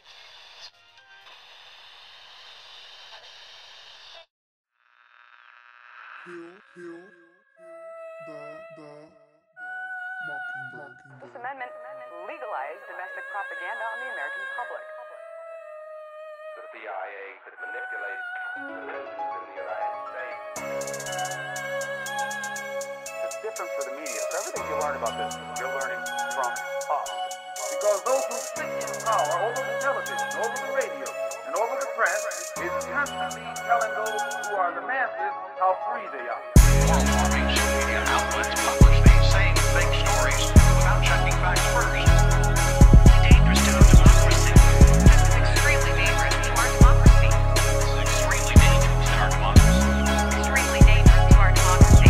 This amendment legalized domestic propaganda on the American public. The CIA could manipulate the news in the United States. It's different for the media. So everything you learn about this, you're learning from us. Because those who sit in power over the television, over the radio, and over the press is constantly telling those who are the masses how free they are. More mainstream media outlets publish these same fake stories without checking facts first. Dangerous to our democracy. That's extremely dangerous to our democracy. This is extremely dangerous to our democracy. Extremely dangerous to our democracy.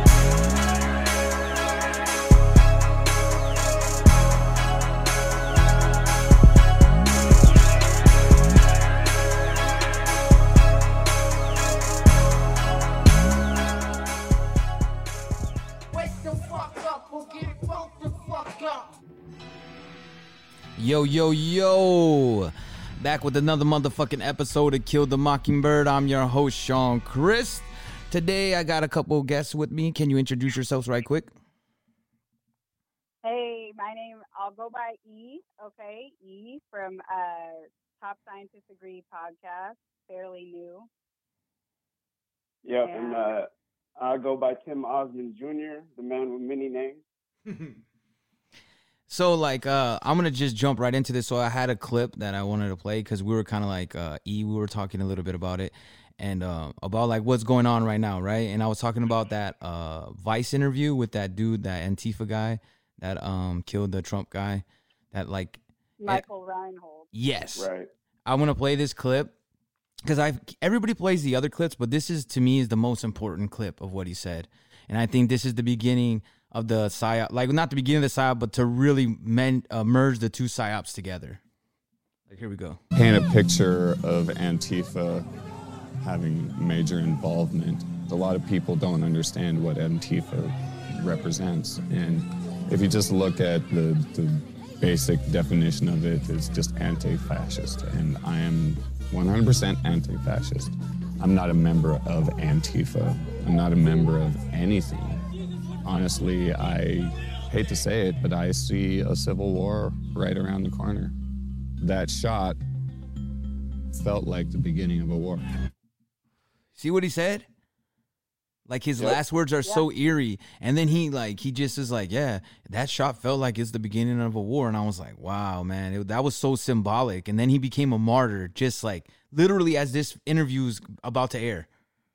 Wake the fuck up or get woke the fuck up. Yo, yo, yo. Back with another motherfucking episode of Kill the Mockingbird. I'm your host, Sean Christ. Today, I got a couple guests with me. Can you introduce yourselves right quick? Hey, I'll go by E, okay? E from Top Scientists Agree podcast, fairly new. Yep, Yeah. and I go by Tim Osmond Jr., the man with many names. So, I'm going to just jump right into this. So, I had a clip that I wanted to play because we were kind of we were talking a little bit about it and about, what's going on right now, right? And I was talking about that Vice interview with that dude, that Antifa guy that killed the Trump guy. That, Michael Reinhold. Yes. Right. I want to play this clip because everybody plays the other clips, but this is, to me, is the most important clip of what he said. And I think this is the beginning of the PSYOP, not the beginning of the PSYOP, but to really merge the two PSYOPs together. Here we go. Paint a picture of Antifa having major involvement. A lot of people don't understand what Antifa represents. And if you just look at the basic definition of it, it's just anti-fascist. And I am 100% anti-fascist. I'm not a member of Antifa. I'm not a member of anything. Honestly, I hate to say it, but I see a civil war right around the corner. That shot felt like the beginning of a war. See what he said? His last words are so eerie. And then he just is yeah, that shot felt like it's the beginning of a war. And I was like, wow, man, that was so symbolic. And then he became a martyr, just literally as this interview's about to air.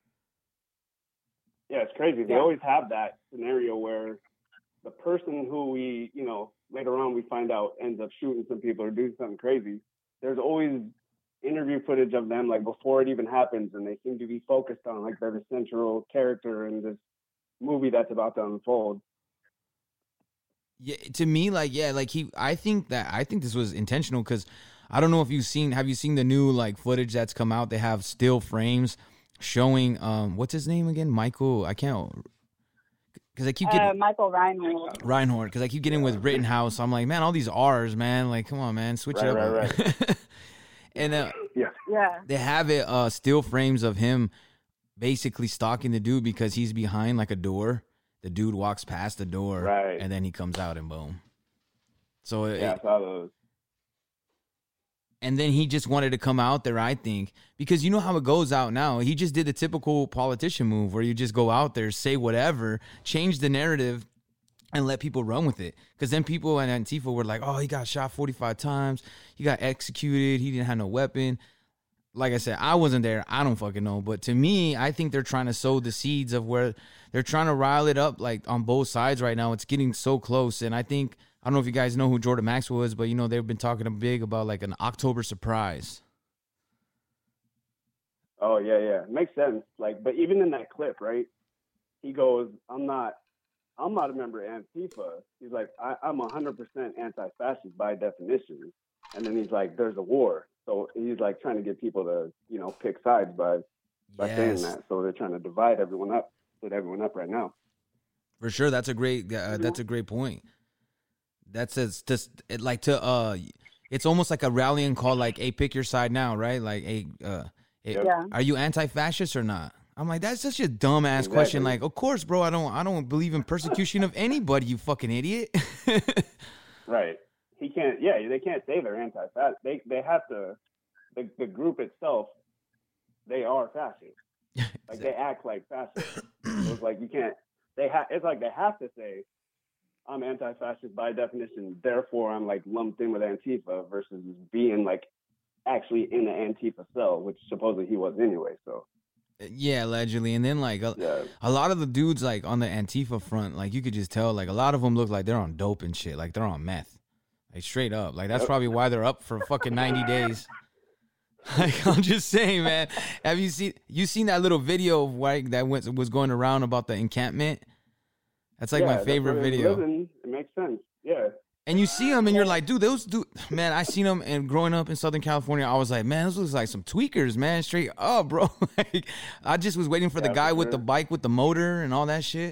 Yeah, it's crazy. They always have that scenario where the person who we, later on we find out ends up shooting some people or doing something crazy. There's always interview footage of them before it even happens, and they seem to be focused on they're the central character in this movie that's about to unfold. Yeah, to me, I think this was intentional because I don't know if have you seen the new footage that's come out? They have still frames showing what's his name again? Michael. I can't because I keep getting Michael Reinhold. Reinhold because I keep getting with Rittenhouse. I'm like, man, all these R's, man. Come on, man, switch it up. Right. And Yeah. they have it still frames of him basically stalking the dude because he's behind a door. The dude walks past the door, right, and then he comes out and boom. So I saw those. And then he just wanted to come out there, I think, because you know how it goes out now. He just did the typical politician move where you just go out there, say whatever, change the narrative, and let people run with it. Because then people in Antifa were like, oh, he got shot 45 times. He got executed. He didn't have no weapon. Like I said, I wasn't there. I don't fucking know. But to me, I think they're trying to sow the seeds of where they're trying to rile it up on both sides right now. It's getting so close. And I think, I don't know if you guys know who Jordan Maxwell is, but, they've been talking big about an October surprise. Oh, yeah. It makes sense. But even in that clip, right, he goes, I'm not a member of Antifa. He's like, I'm 100% anti-fascist by definition. And then he's like, there's a war. So he's trying to get people to, pick sides by saying that. So they're trying to divide everyone up, split everyone up right now. For sure. That's a great point. That says just It's almost like a rallying call, like, hey, pick your side now, right? Like, hey, Yeah. are you anti-fascist or not? I'm like, that's such a dumbass question. Like, of course, bro, I don't believe in persecution of anybody, you fucking idiot. Right. He can't. Yeah, they can't say they're anti-fascist. They have to. The group itself, they are fascist. Like they act like fascists. So it's like you can't. It's like they have to say, I'm anti-fascist by definition. Therefore, I'm like lumped in with Antifa versus being like actually in the Antifa cell, which supposedly he was anyway. So. Yeah, allegedly. And then like a lot of the dudes like on the Antifa front, like you could just tell, like a lot of them look like they're on dope and shit, like they're on meth, like straight up. Like that's probably why they're up for fucking 90 days. Like I'm just saying, man. Have you seen that little video of like that was going around about the encampment? That's like my favorite video. It makes sense. Yeah. And you see them and you're like, dude, man, I seen them, and growing up in Southern California, I was like, man, those looks like some tweakers, man, straight up, bro. Like, I just was waiting for the guy with the bike with the motor and all that shit.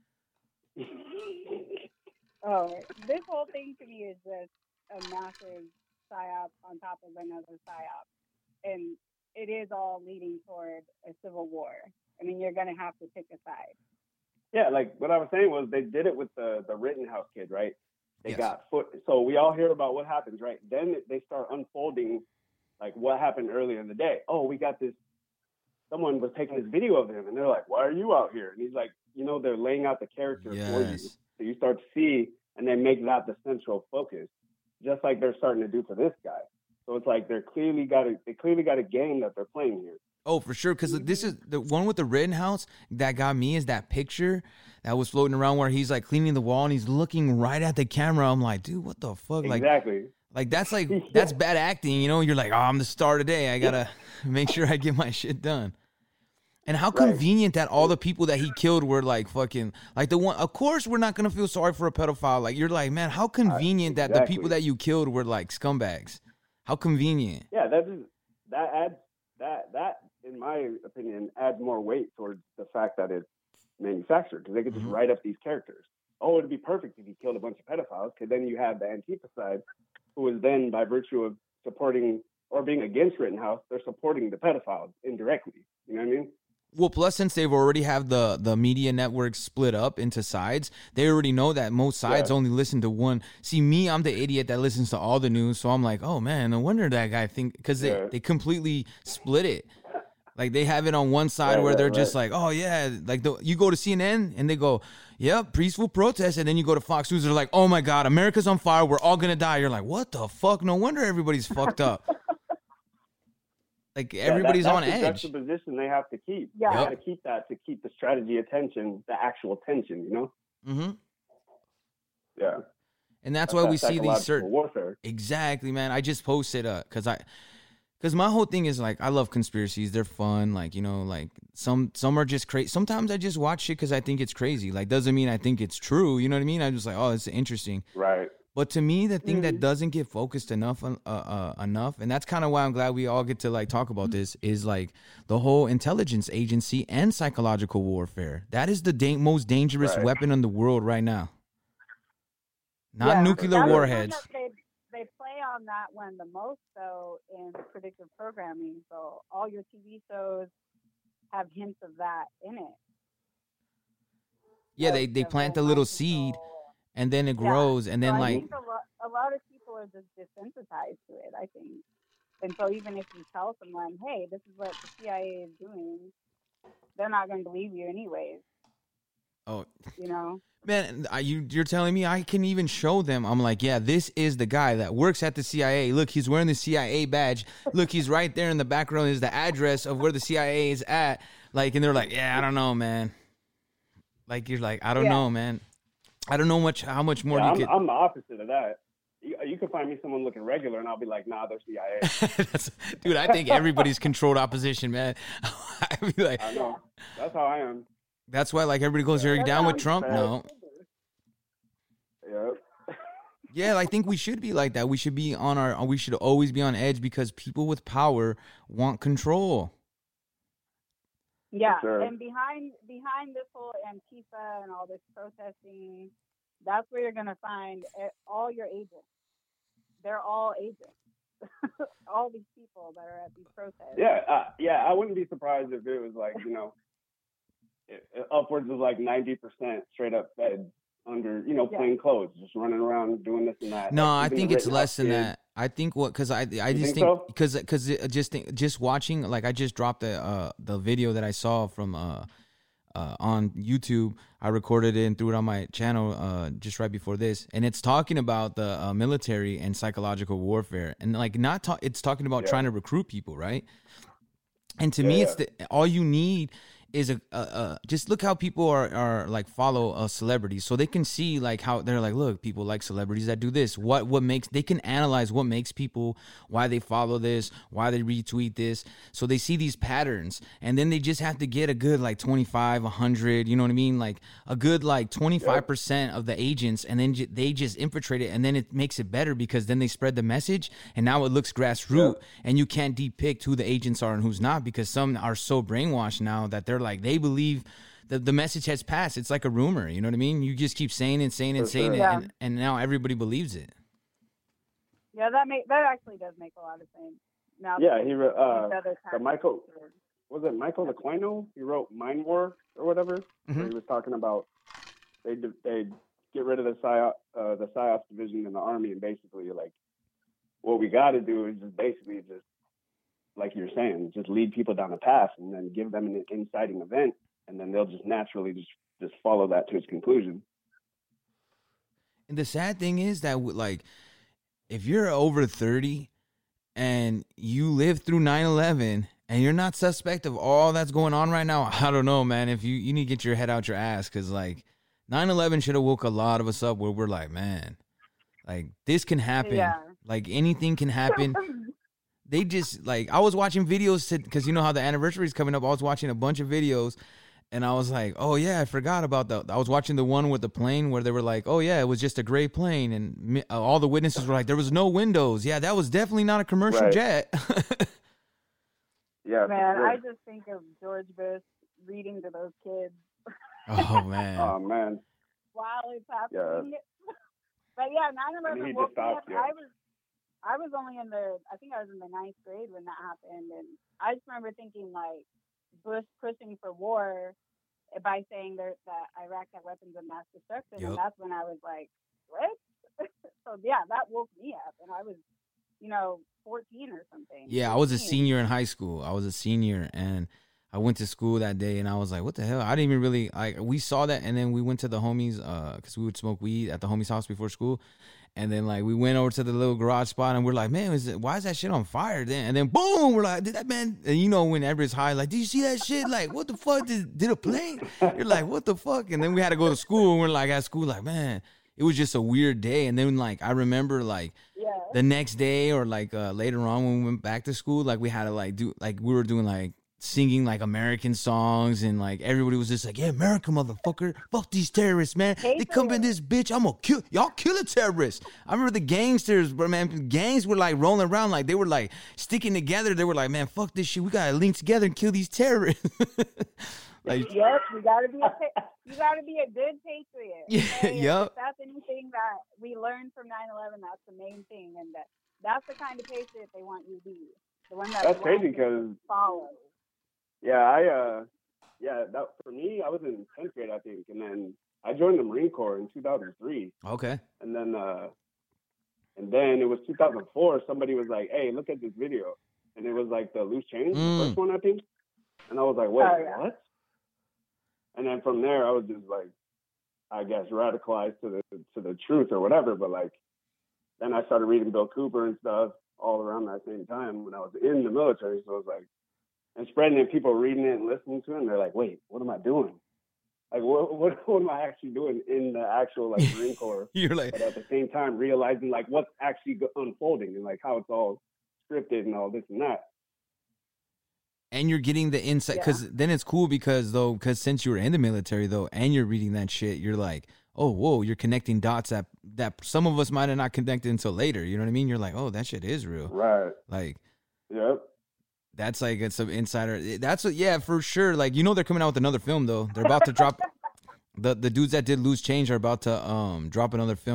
Oh, this whole thing to me is just a massive psyop on top of another psyop. And it is all leading toward a civil war. I mean, you're going to have to pick a side. Yeah, like what I was saying was they did it with the Rittenhouse kid, right? They got so we all hear about what happens, right? Then they start unfolding like what happened earlier in the day. Oh, we got this. Someone was taking this video of him, and they're like, "Why are you out here?" And he's like, they're laying out the character for you, so you start to see, and they make that the central focus, just like they're starting to do for this guy. So it's like they clearly got a game that they're playing here. Oh, for sure, because this is the one with the Rittenhouse that got me is that picture that was floating around where he's like cleaning the wall and he's looking right at the camera. I'm like, dude, what the fuck? Exactly. Like that's that's bad acting, you know? You're like, oh, I'm the star today. I gotta make sure I get my shit done. And how convenient that all the people that he killed were like fucking like the one. Of course, we're not gonna feel sorry for a pedophile. Like you're like, man, how convenient that the people that you killed were like scumbags. How convenient. Yeah, that in my opinion adds more weight towards the fact that it's manufactured, because they could just write up these characters. Oh, it'd be perfect if you killed a bunch of pedophiles, because then you have the Antifa side, who is then by virtue of supporting or being against Rittenhouse, they're supporting the pedophiles indirectly. You know what I mean? Well, plus since they've already have the media networks split up into sides, they already know that most sides only listen to one. See, me, I'm the idiot that listens to all the news, so I'm like, oh man, no wonder that guy because they completely split it. Like they have it on one side where they're just like, oh yeah, like you go to CNN and they go, yep, peaceful protest, and then you go to Fox News, they're like, oh my God, America's on fire, we're all gonna die. You're like, what the fuck? No wonder everybody's fucked up. Like everybody's on edge. That's the position they have to keep. Yeah, they got to keep that to keep the strategy attention, the actual tension. You know. Mm-hmm. Yeah. And that's why we see these certain warfare. Exactly, man. I just posted because my whole thing is like I love conspiracies. They're fun. Like, you know, like some are just crazy. Sometimes I just watch shit because I think it's crazy. Like doesn't mean I think it's true. You know what I mean? I'm just like, oh, it's interesting. Right. But to me, the thing that doesn't get focused enough, and that's kind of why I'm glad we all get to like talk about this, is like the whole intelligence agency and psychological warfare. That is the most dangerous weapon in the world right now. Not nuclear warheads. They play on that one the most, though, in predictive programming. So all your TV shows have hints of that in it. Yeah, they plant a little seed. And then it grows, and then so like I think a lot of people are just desensitized to it. I think, and so even if you tell someone, "Hey, this is what the CIA is doing," they're not going to believe you anyways. Oh, you know, man, you're telling me I can even show them? I'm like, yeah, this is the guy that works at the CIA. Look, he's wearing the CIA badge. Look, he's right there in the background. Is the address of where the CIA is at? Like, and they're like, yeah, I don't know, man. Like you're like, I don't know, man. I don't know how much more you could. I'm the opposite of that. You can find me someone looking regular, and I'll be like, nah, they're CIA. Dude, I think everybody's controlled opposition, man. I be like, I know. That's how I am. That's why, like, everybody goes, "Are you down with Trump?" No. Yeah. Yeah, I think we should be like that. We should be we should always be on edge because people with power want control. Yeah, and behind this whole Antifa and all this protesting, that's where you're going to find all your agents. they're all agents. All these people that are at these protests. Yeah, I wouldn't be surprised if it was like, upwards of like 90% straight up feds under, plain clothes, just running around doing this and that. No, like, I even think the it's written less than kids. that. I think because I just think think so? because just watching, like, I just dropped the video that I saw from on YouTube. I recorded it and threw it on my channel just right before this, and it's talking about the military and psychological warfare, and like it's talking about trying to recruit people, right? And to me, it's all you need is just look how people are like follow a celebrity, so they can see like how they're like, look, people like celebrities that do this. What makes, they can analyze what makes people, why they follow this, why they retweet this. So they see these patterns, and then they just have to get a good like 25, 100, you know what I mean? Like a good like 25% of the agents, and then they just infiltrate it, and then it makes it better because then they spread the message, and now it looks grassroots, and you can't depict who the agents are and who's not, because some are so brainwashed now that they're like, they believe that the message has passed. It's like a rumor, you know what I mean? You just keep saying it, and now everybody believes it. Yeah, that actually does make a lot of sense. Now, He wrote Michael Aquino? He wrote Mind War or whatever. Where he was talking about they get rid of the PSYOPs division in the army, and basically like what we got to do is just like you're saying, just lead people down a path and then give them an inciting event, and then they'll just naturally just follow that to its conclusion. And the sad thing is that, like, if you're over 30 and you lived through 9/11 and you're not suspect of all that's going on right now, I don't know, man. If you need to get your head out your ass, because like 9/11 should have woke a lot of us up where we're like, man, like this can happen. Yeah. Like anything can happen. They just, like, I was watching videos because you know how the anniversary is coming up. I was watching a bunch of videos, and I was like, oh, yeah, I forgot about that. I was watching the one with the plane where they were like, oh, yeah, it was just a gray plane. And all the witnesses were like, there was no windows. Yeah, that was definitely not a commercial jet. Yeah, man, I just think of George Bush reading to those kids. Oh, man. Oh, man. While it's happening. Yeah. But yeah, 9/11 woke me up. You. I was only I think I was in the 9th grade when that happened, and I just remember thinking like Bush pushing for war by saying that Iraq had weapons of mass destruction, and that's when I was like, what? So yeah, that woke me up, and I was, 14 or something. Yeah, I was a senior in high school. And I went to school that day, and I was like, what the hell? I didn't even really, we saw that, and then we went to the homies, because we would smoke weed at the homies' house before school. And then, like, we went over to the little garage spot, and we're like, man, why is that shit on fire then? And then, boom, we're like, did that man, and when everybody's high, like, did you see that shit? Like, what the fuck? Did a plane? You're like, what the fuck? And then we had to go to school, and we're like, at school, like, man, it was just a weird day. And then, like, I remember, like, the next day or, like, later on when we went back to school, like, we had to, like, we were doing, like, singing like American songs, and like everybody was just like, yeah, America, motherfucker, fuck these terrorists, man. They come in this bitch, I'm gonna kill y'all, kill a terrorist. I remember the gangsters, but man, gangs were like rolling around, like they were like sticking together. They were like, man, fuck this shit, we gotta link together and kill these terrorists. Like, yes, you gotta be a good patriot. Okay? Yep. If that's anything that we learned from 9/11, that's the main thing, and that's the kind of patriot they want you to be. The one that's crazy because follow. Yeah, that for me, I was in 10th grade, I think, and then I joined the Marine Corps in 2003. Okay. And then it was 2004. Somebody was like, "Hey, look at this video," and it was like the Loose Change, the first one, I think. And I was like, "Wait, what?" And then from there, I was just like, I guess, radicalized to the truth or whatever. But like, then I started reading Bill Cooper and stuff all around that same time when I was in the military. So it was like. And spreading it, people reading it and listening to it, and they're like, wait, what am I doing? Like, what am I actually doing in the actual, like, Marine Corps? You're like, but at the same time, realizing, like, what's actually unfolding and, like, how it's all scripted and all this and that. And you're getting the insight, because then it's cool because since you were in the military, though, and you're reading that shit, you're like, oh, whoa, you're connecting dots that some of us might have not connected until later. You know what I mean? You're like, oh, that shit is real. Right. Like, yep. That's like some insider. That's what, yeah, for sure. Like, they're coming out with another film though. They're about to drop the dudes that did Loose Change are about to drop another film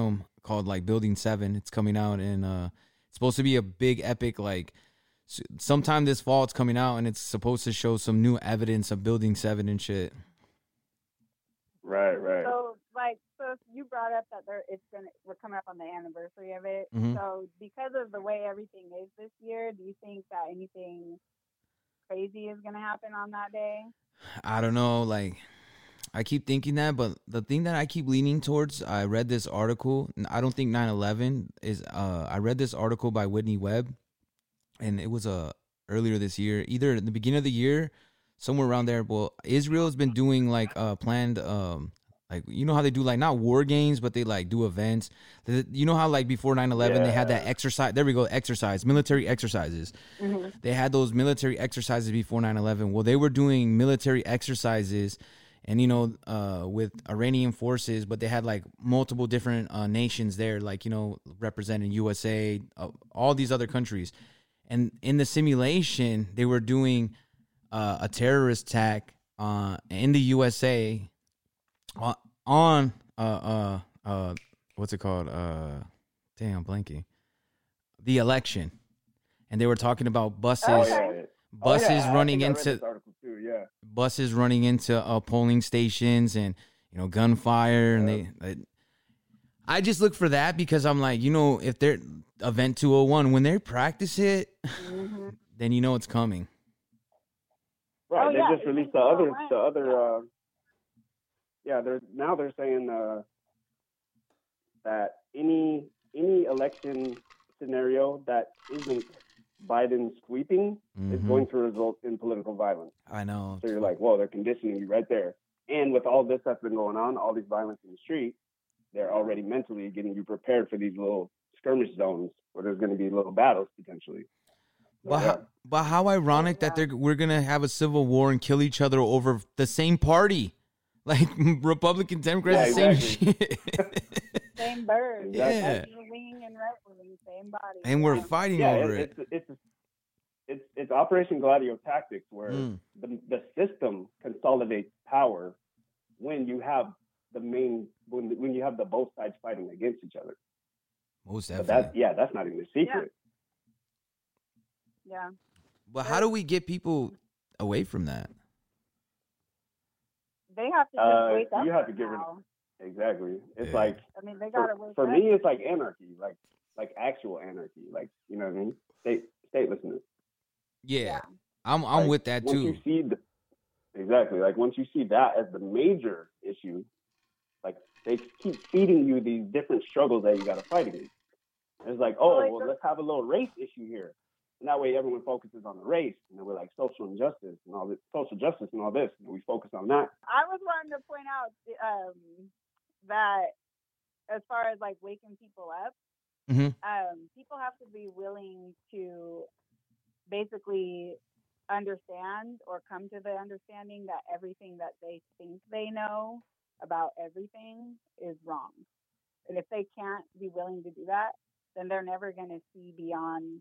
called like Building 7. It's coming out, and it's supposed to be a big epic, like sometime this fall it's coming out, and it's supposed to show some new evidence of Building 7 and shit. Right. So you brought up that we're coming up on the anniversary of it. Mhm. So because of the way everything is this year, do you think that anything crazy is gonna happen on that day? I don't know, like I keep thinking that, but the thing that I keep leaning towards, I read this article, and I don't think 9/11 is I read this article by Whitney Webb, and it was earlier this year, either at the beginning of the year, somewhere around there. Well, Israel's been doing like planned like, you know how they do like not war games, but they like do events. You know how like before 9/11 they had that exercise. There we go, military exercises. Mm-hmm. They had those military exercises before 9/11. Well, they were doing military exercises, and you know, with Iranian forces, but they had like multiple different nations there, like, you know, representing USA, all these other countries. And in the simulation, they were doing a terrorist attack in the USA on what's it called? Damn, blanking. The election. And they were talking about buses. Buses running into buses running into polling stations, and you know, gunfire, and I just look for that because I'm like, you know, if they're Event 201, when they practice it, then you know it's coming. Right. They just released the other they're saying that any election scenario that isn't Biden sweeping is going to result in political violence. I know. So you're like, whoa, they're conditioning you right there. And with all this that's been going on, all these violence in the street, they're already mentally getting you prepared for these little skirmish zones where there's going to be little battles potentially. But how ironic that we're going to have a civil war and kill each other over the same party. Like Republican, Democrats, same shit. Same bird. Yeah. Left wing and right wing, same body. And we're fighting over it. It's Operation Gladio tactics, where the system consolidates power when you have when you have the both sides fighting against each other. Most definitely. That's not even a secret. Yeah. But how do we get people away from that? They have to just wake up. You have to get rid of exactly. It's like, I mean, they gotta wake for up. me, it's like anarchy, like actual anarchy, like, you know what I mean? Statelessness. Yeah. I'm with that too. Once you see exactly, like once you see that as the major issue, like they keep feeding you these different struggles that you got to fight against. And it's like, let's have a little race issue here. And that way everyone focuses on the race, and then we're like social justice and all this, and we focus on that. I was wanting to point out that as far as like waking people up, people have to be willing to basically understand or come to the understanding that everything that they think they know about everything is wrong. And if they can't be willing to do that, then they're never going to see beyond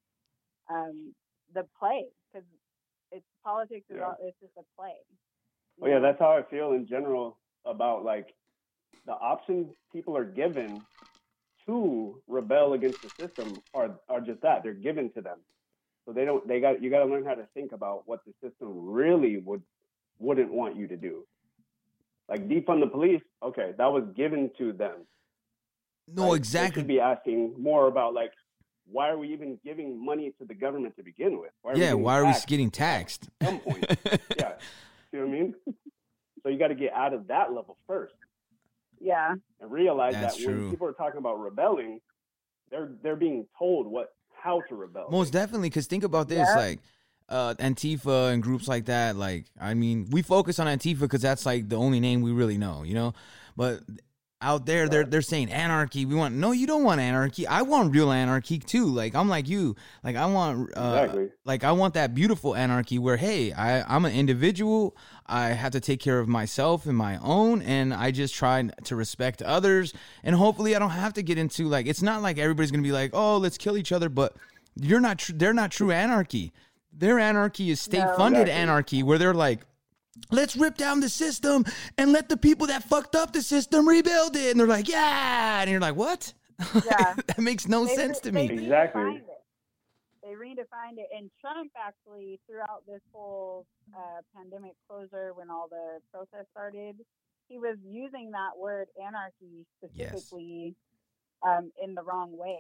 the play, because it's politics. It's just a play. Well, yeah, that's how I feel in general about like the options people are given to rebel against the system are just that. They're given to them. So you got to learn how to think about what the system really wouldn't want you to do. Like defund the police, okay, that was given to them. No, exactly. They should be asking more about like, why are we even giving money to the government to begin with? Why are we getting taxed? At some point. Yeah. See what I mean? So you got to get out of that level first. Yeah. And realize That's that true. when people are talking about rebelling, they're being told how to rebel. Most definitely, because think about this, like Antifa and groups like that. Like, I mean, we focus on Antifa because that's like the only name we really know, you know? But out there, they're saying anarchy. No, you don't want anarchy. I want real anarchy too. Like, I'm like you. Like, I want like I want that beautiful anarchy where, hey, I'm an individual. I have to take care of myself and my own, and I just try to respect others. And hopefully, I don't have to get into like, it's not like everybody's gonna be like, oh, let's kill each other. But they're not true anarchy. Their anarchy is state-funded anarchy, where they're like, let's rip down the system and let the people that fucked up the system rebuild it. And they're like, yeah. And you're like, what? Yeah. That makes no sense to me. Exactly. They redefined it. And Trump actually, throughout this whole pandemic closure, when all the protests started, he was using that word anarchy specifically in the wrong way.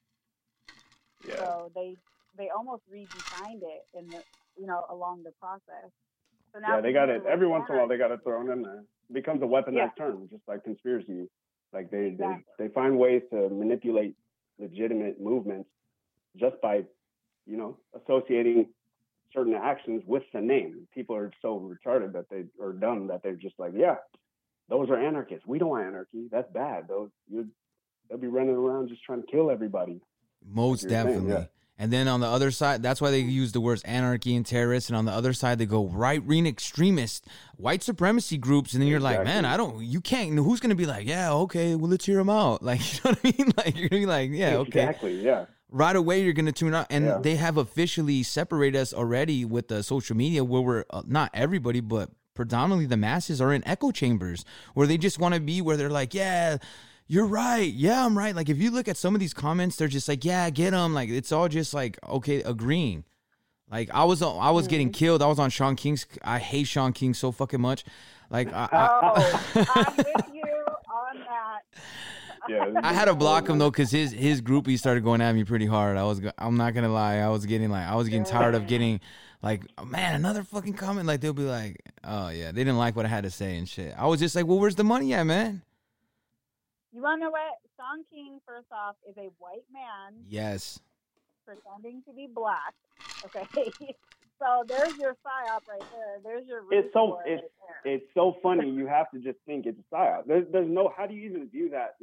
Yeah. So they almost redefined it in the along the process. So now Yeah, they got people it. are Every like, once in a while, they got it thrown in there. It becomes a weaponized term, just like conspiracy. Like they find ways to manipulate legitimate movements just by, associating certain actions with the name. People are so retarded that they are dumb that they're just like, yeah, those are anarchists. We don't want anarchy. That's bad. They'll be running around just trying to kill everybody. Most definitely. Yeah. And then on the other side, that's why they use the words anarchy and terrorists. And on the other side, they go right-wing extremist, white supremacy groups. And then you're like, man, you can't, who's going to be like, yeah, okay, well, let's hear them out. Like, you know what I mean? Like, you're going to be like, yeah, okay. Exactly, yeah. Right away, you're going to tune out. And they have officially separated us already with the social media where we're, not everybody, but predominantly the masses are in echo chambers where they just want to be where they're like, yeah, you're right. Yeah, I'm right. Like, if you look at some of these comments, they're just like, yeah, get them. Like, it's all just like, okay, agreeing. Like, I was getting killed. I was on Sean King's. I hate Sean King so fucking much. Like, I'm with you on that. Yeah, I had to block him though because his groupie started going at me pretty hard. I'm not gonna lie. I was getting tired of getting like, oh, man, another fucking comment. Like, they'll be like, oh yeah, they didn't like what I had to say and shit. I was just like, well, where's the money at, man? You want to know what? Sean King, first off, is a white man. Yes. Pretending to be black. Okay. So there's your psyop right there. There's your it's so funny. You have to just think it's a psyop. There's no, how do you even view that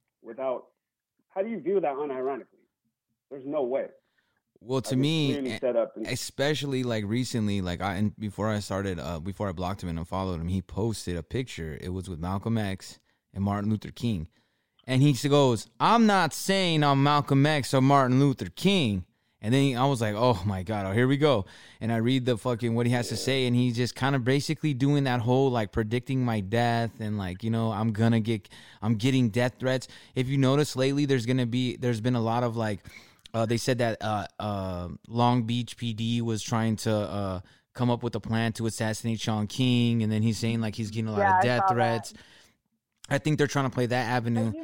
how do you view that unironically? There's no way. Well, to me, especially like recently, like before I blocked him and unfollowed him, he posted a picture. It was with Malcolm X and Martin Luther King. And he goes, I'm not saying I'm Malcolm X or Martin Luther King. And then I was like, oh my God, here we go. And I read the fucking what he has to say. And he's just kind of basically doing that whole like predicting my death. And like, I'm getting death threats. If you notice lately, there's been a lot of like, they said that Long Beach PD was trying to come up with a plan to assassinate Sean King. And then he's saying like he's getting a lot of death threats. That. I think they're trying to play that avenue.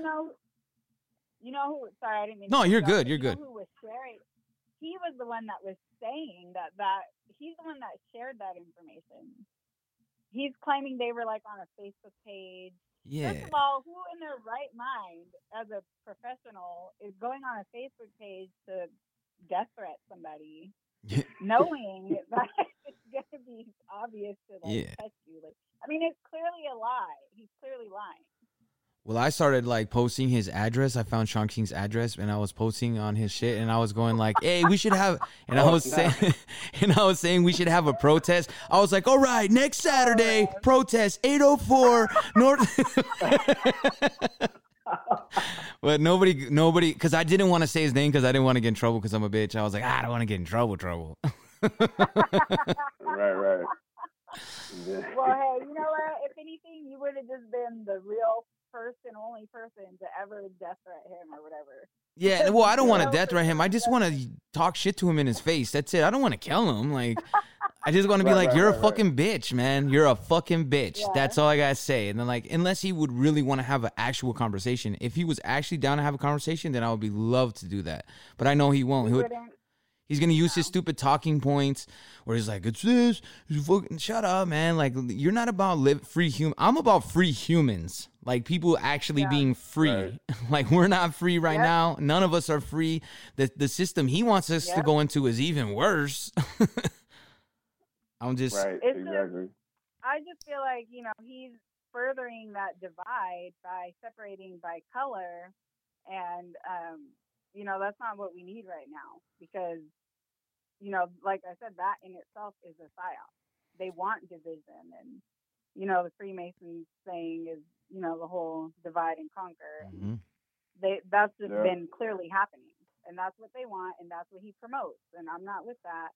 You know who? Sorry, I didn't mean. No, you're good. You're good. Who was sharing? He was the one that was saying that he's the one that shared that information. He's claiming they were like on a Facebook page. Yeah. First of all, who in their right mind, as a professional, is going on a Facebook page to death threat somebody, knowing that it's gonna be obvious to test you? Like, I mean, it's clearly a lie. He's clearly lying. Well, I started like posting his address. I found Sean King's address, and I was posting on his shit, and I was going like, "Hey, we should have," and I was saying we should have a protest. I was like, "All right, next Saturday, protest 804 North." But nobody, because I didn't want to say his name because I didn't want to get in trouble because I'm a bitch. I was like, I don't want to get in trouble. Right. Yeah. Well, hey, you know what? If anything, you would have just been the real first and only person to ever death threat him or whatever. Yeah, well, I don't want to death threat him. I just want to talk shit to him in his face. That's it. I don't want to kill him. Like, I just want to be like, you're a fucking bitch, man. You're a fucking bitch. Yeah. That's all I got to say. And then, like, unless he would really want to have an actual conversation. If he was actually down to have a conversation, then I would be love to do that. But I know he won't. He's going to use his stupid talking points where he's like, it's this. Fucking shut up, man. Like, you're not about free human. I'm about free humans. Like, people actually being free. Right. Like, we're not free right now. None of us are free. The system he wants us to go into is even worse. I'm just... Right, exactly. I just feel like, he's furthering that divide by separating by color. And, that's not what we need right now. Because... like I said, that in itself is a psyop. They want division, and the Freemasons saying is the whole divide and conquer. Mm-hmm. That's just been clearly happening, and that's what they want, and that's what he promotes. And I'm not with that.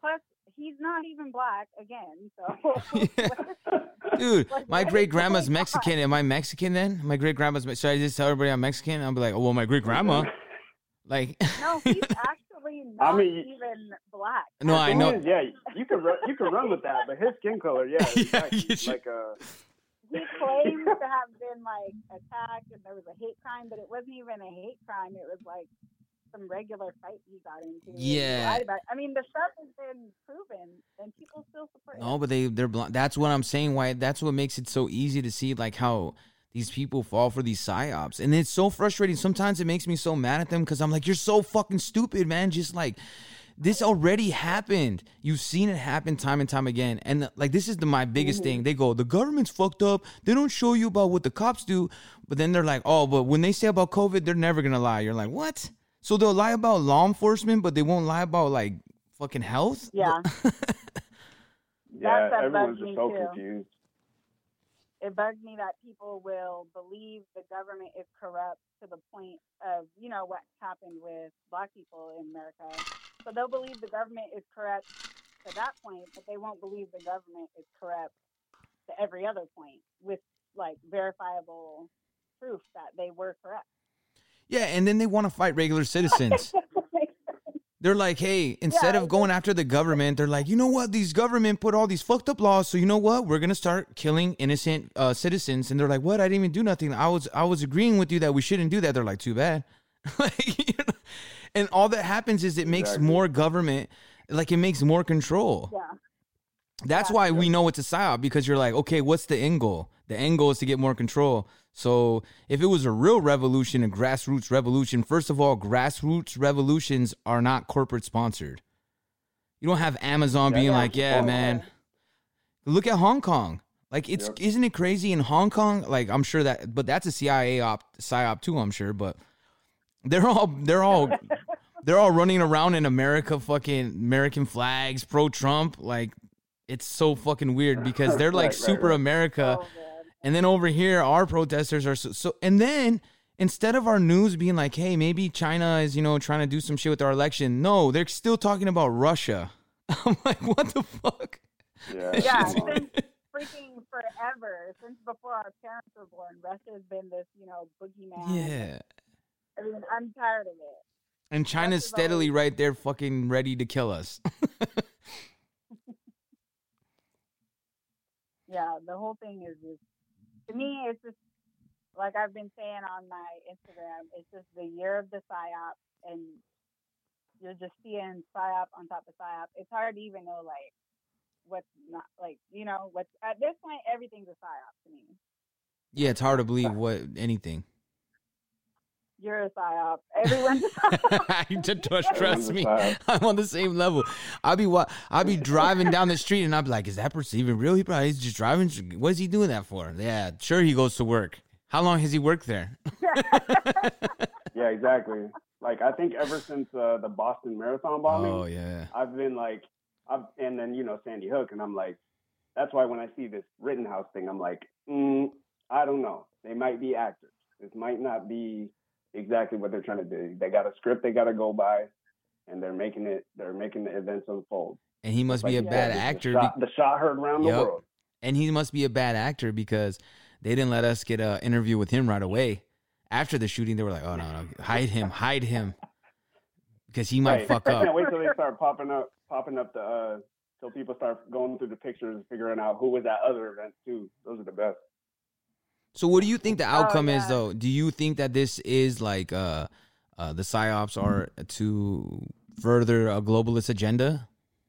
Plus, he's not even black again. So, Dude, Like, my what great is grandma's going on? Mexican. Am I Mexican then? My great grandma's. Should I just tell everybody I'm Mexican? I'll be like, oh, well, my great grandma. Like, no, he's actually not even black. no, I know. Yeah, you can run with that, but his skin color, yeah, it's Yeah, actually you should- like a. He claims to have been like attacked and there was a hate crime, but it wasn't even a hate crime. It was like some regular fight he got into. He Yeah. lied about it. I mean, the stuff has been proven, and people still support No, it. but they're blind. That's what I'm saying. Why? That's what makes it so easy to see, like how these people fall for these psyops, and it's so frustrating. Sometimes it makes me so mad at them because I'm like, you're so fucking stupid, man. Just like this already happened. You've seen it happen time and time again, and like this is my biggest thing. They go, the government's fucked up. They don't show you about what the cops do, but then they're like, oh, but when they say about COVID, they're never gonna lie. You're like, what? So they'll lie about law enforcement, but they won't lie about like fucking health. Yeah. Yeah, That everyone's bugs me just so too. confused. It bugs me that people will believe the government is corrupt to the point of, you know, what happened with black people in America. So they'll believe the government is corrupt to that point, but they won't believe the government is corrupt to every other point with, like, verifiable proof that they were correct. Yeah, and then they want to fight regular citizens. They're like, hey, instead of going after the government, they're like, you know what? These government put all these fucked up laws, so you know what? We're gonna start killing innocent citizens. And they're like, what? I didn't even do nothing. I was agreeing with you that we shouldn't do that. They're like, too bad. Like, you know? And all that happens is it makes more government, like it makes more control. Yeah. That's why we know it's a psyop, because you're like, okay, what's the end goal? The end goal is to get more control. So if it was a real revolution, a grassroots revolution, first of all, grassroots revolutions are not corporate sponsored. You don't have Amazon being like, yeah, man. Look at Hong Kong. Like, isn't it crazy in Hong Kong? Like, I'm sure that, but that's a CIA psyop too, I'm sure. But they're all running around in America, fucking American flags, pro Trump. Like, it's so fucking weird because they're like super America. And then over here, our protesters are so. And then instead of our news being like, hey, maybe China is, you know, trying to do some shit with our election. No, they're still talking about Russia. I'm like, what the fuck? Yeah, since freaking forever, since before our parents were born, Russia's been this, you know, boogeyman. Yeah. I mean, I'm tired of it. And China's steadily right there fucking ready to kill us. Yeah, the whole thing is just, to me, it's just, like I've been saying on my Instagram, it's just the year of the PSYOP, and you're just seeing PSYOP on top of PSYOP. It's hard to even know, like, what's not, like, you know, what's, at this point, everything's a PSYOP to me. Yeah, it's hard to believe anything. You're a PSYOP. Everyone's a PSYOP. Trust me, I'm on the same level. I'll be driving down the street and I'll be like, is that person even real? He's just driving. What is he doing that for? Yeah, sure he goes to work. How long has he worked there? Yeah, exactly. Like, I think ever since the Boston Marathon bombing, oh yeah, I've been like, and then, you know, Sandy Hook, and I'm like, that's why when I see this Rittenhouse thing, I'm like, I don't know. They might be actors. This might not be exactly what they're trying to do. They got a script they got to go by, and they're making the events unfold. And he must be a bad actor. The shot heard around the world. And he must be a bad actor because they didn't let us get an interview with him right away. After the shooting, they were like, oh, no, hide him. Because he might fuck up. I can't wait till they start popping up till people start going through the pictures and figuring out who was at other events too. Those are the best. So what do you think the outcome is, though? Do you think that this is like the PSYOPs are to further a globalist agenda?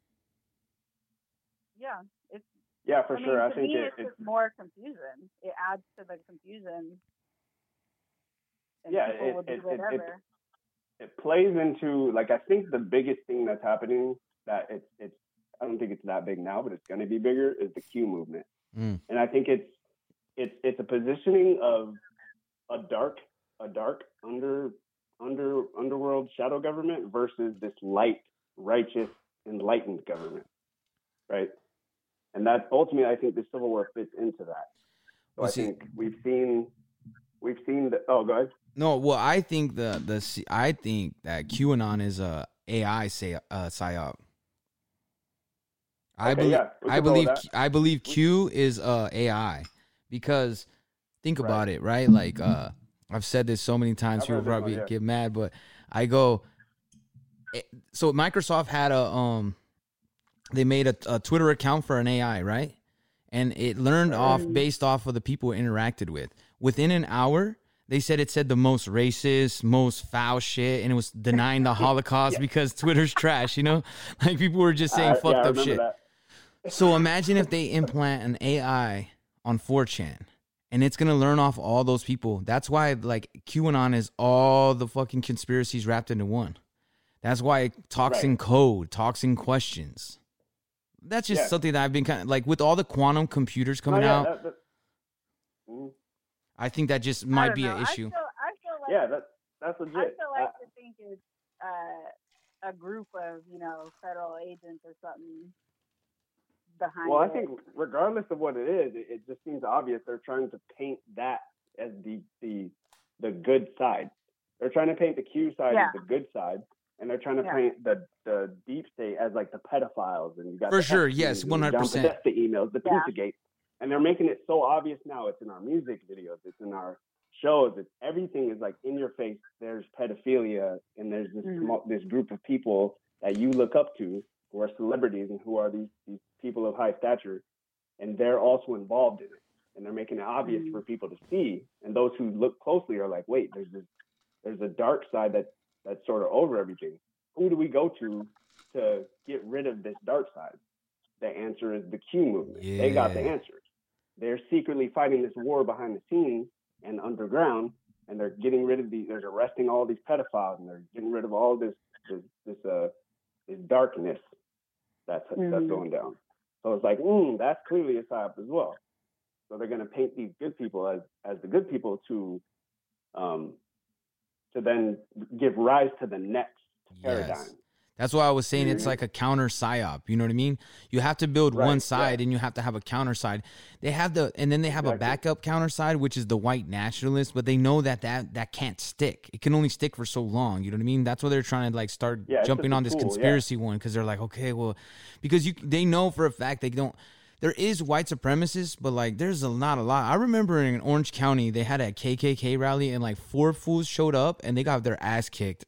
Yeah, for sure. I to think me, it's just more confusion. It adds to the confusion. And people will do whatever. It plays into, like, I think the biggest thing that's happening that it's I don't think it's that big now, but it's going to be bigger, is the Q movement. And I think it's a positioning of a dark underworld shadow government versus this light, righteous, enlightened government, right? And that ultimately, I think the Civil War fits into that. So I think we've seen the. Oh, go ahead. No, well, I think I think that QAnon is a AI psyop. I Okay, believe yeah, we can go with that. I believe Q is AI because think Right. about it, right? Like I've said this so many times, I've people heard this one, probably yeah. get mad, but I go. So Microsoft had they made a Twitter account for an AI, right? And it learned based off of the people it interacted with. Within an hour, they said it said the most racist, most foul shit, and it was denying the Holocaust because Twitter's trash, you know? Like people were just saying I fucked up remember shit. that. So imagine if they implant an AI on 4chan and it's going to learn off all those people. That's why like QAnon is all the fucking conspiracies wrapped into one. That's why it talks in code, talks in questions. That's just something that I've been kind of like with all the quantum computers coming out. I think that just might be an issue. I feel like that's legit. I still like to think it's a group of, federal agents or something behind Well, it. I think regardless of what it is, it just seems obvious they're trying to paint that as the good side. They're trying to paint the Q side as the good side, and they're trying to paint the deep state as like the pedophiles. And you got For the sure, Epsteins yes, and the 100%. John Podesta emails, the Pizzagate, and they're making it so obvious now. It's in our music videos, it's in our shows. It's everything is like in your face. There's pedophilia, and there's this group of people that you look up to who are celebrities and who are these people of high stature, and they're also involved in it, and they're making it obvious for people to see. And those who look closely are like, wait, there's a dark side that's sort of over everything. Who do we go to get rid of this dark side? The answer is the Q movement. They got the answers. They're secretly fighting this war behind the scenes and underground, and they're getting rid of they're arresting all these pedophiles, and they're getting rid of all this darkness that's going down. So it's like, that's clearly a psyop as well. So they're going to paint these good people as the good people to then give rise to the next paradigm. That's why I was saying it's like a counter psyop. You know what I mean? You have to build one side and you have to have a counter side. They have and then they have a backup counter side, which is the white nationalist, but they know that can't stick. It can only stick for so long. You know what I mean? That's why they're trying to like start jumping on this conspiracy one, because they're like, okay, well, because they know for a fact there is white supremacists, but like there's not a lot. I remember in Orange County, they had a KKK rally and like 4 fools showed up and they got their ass kicked.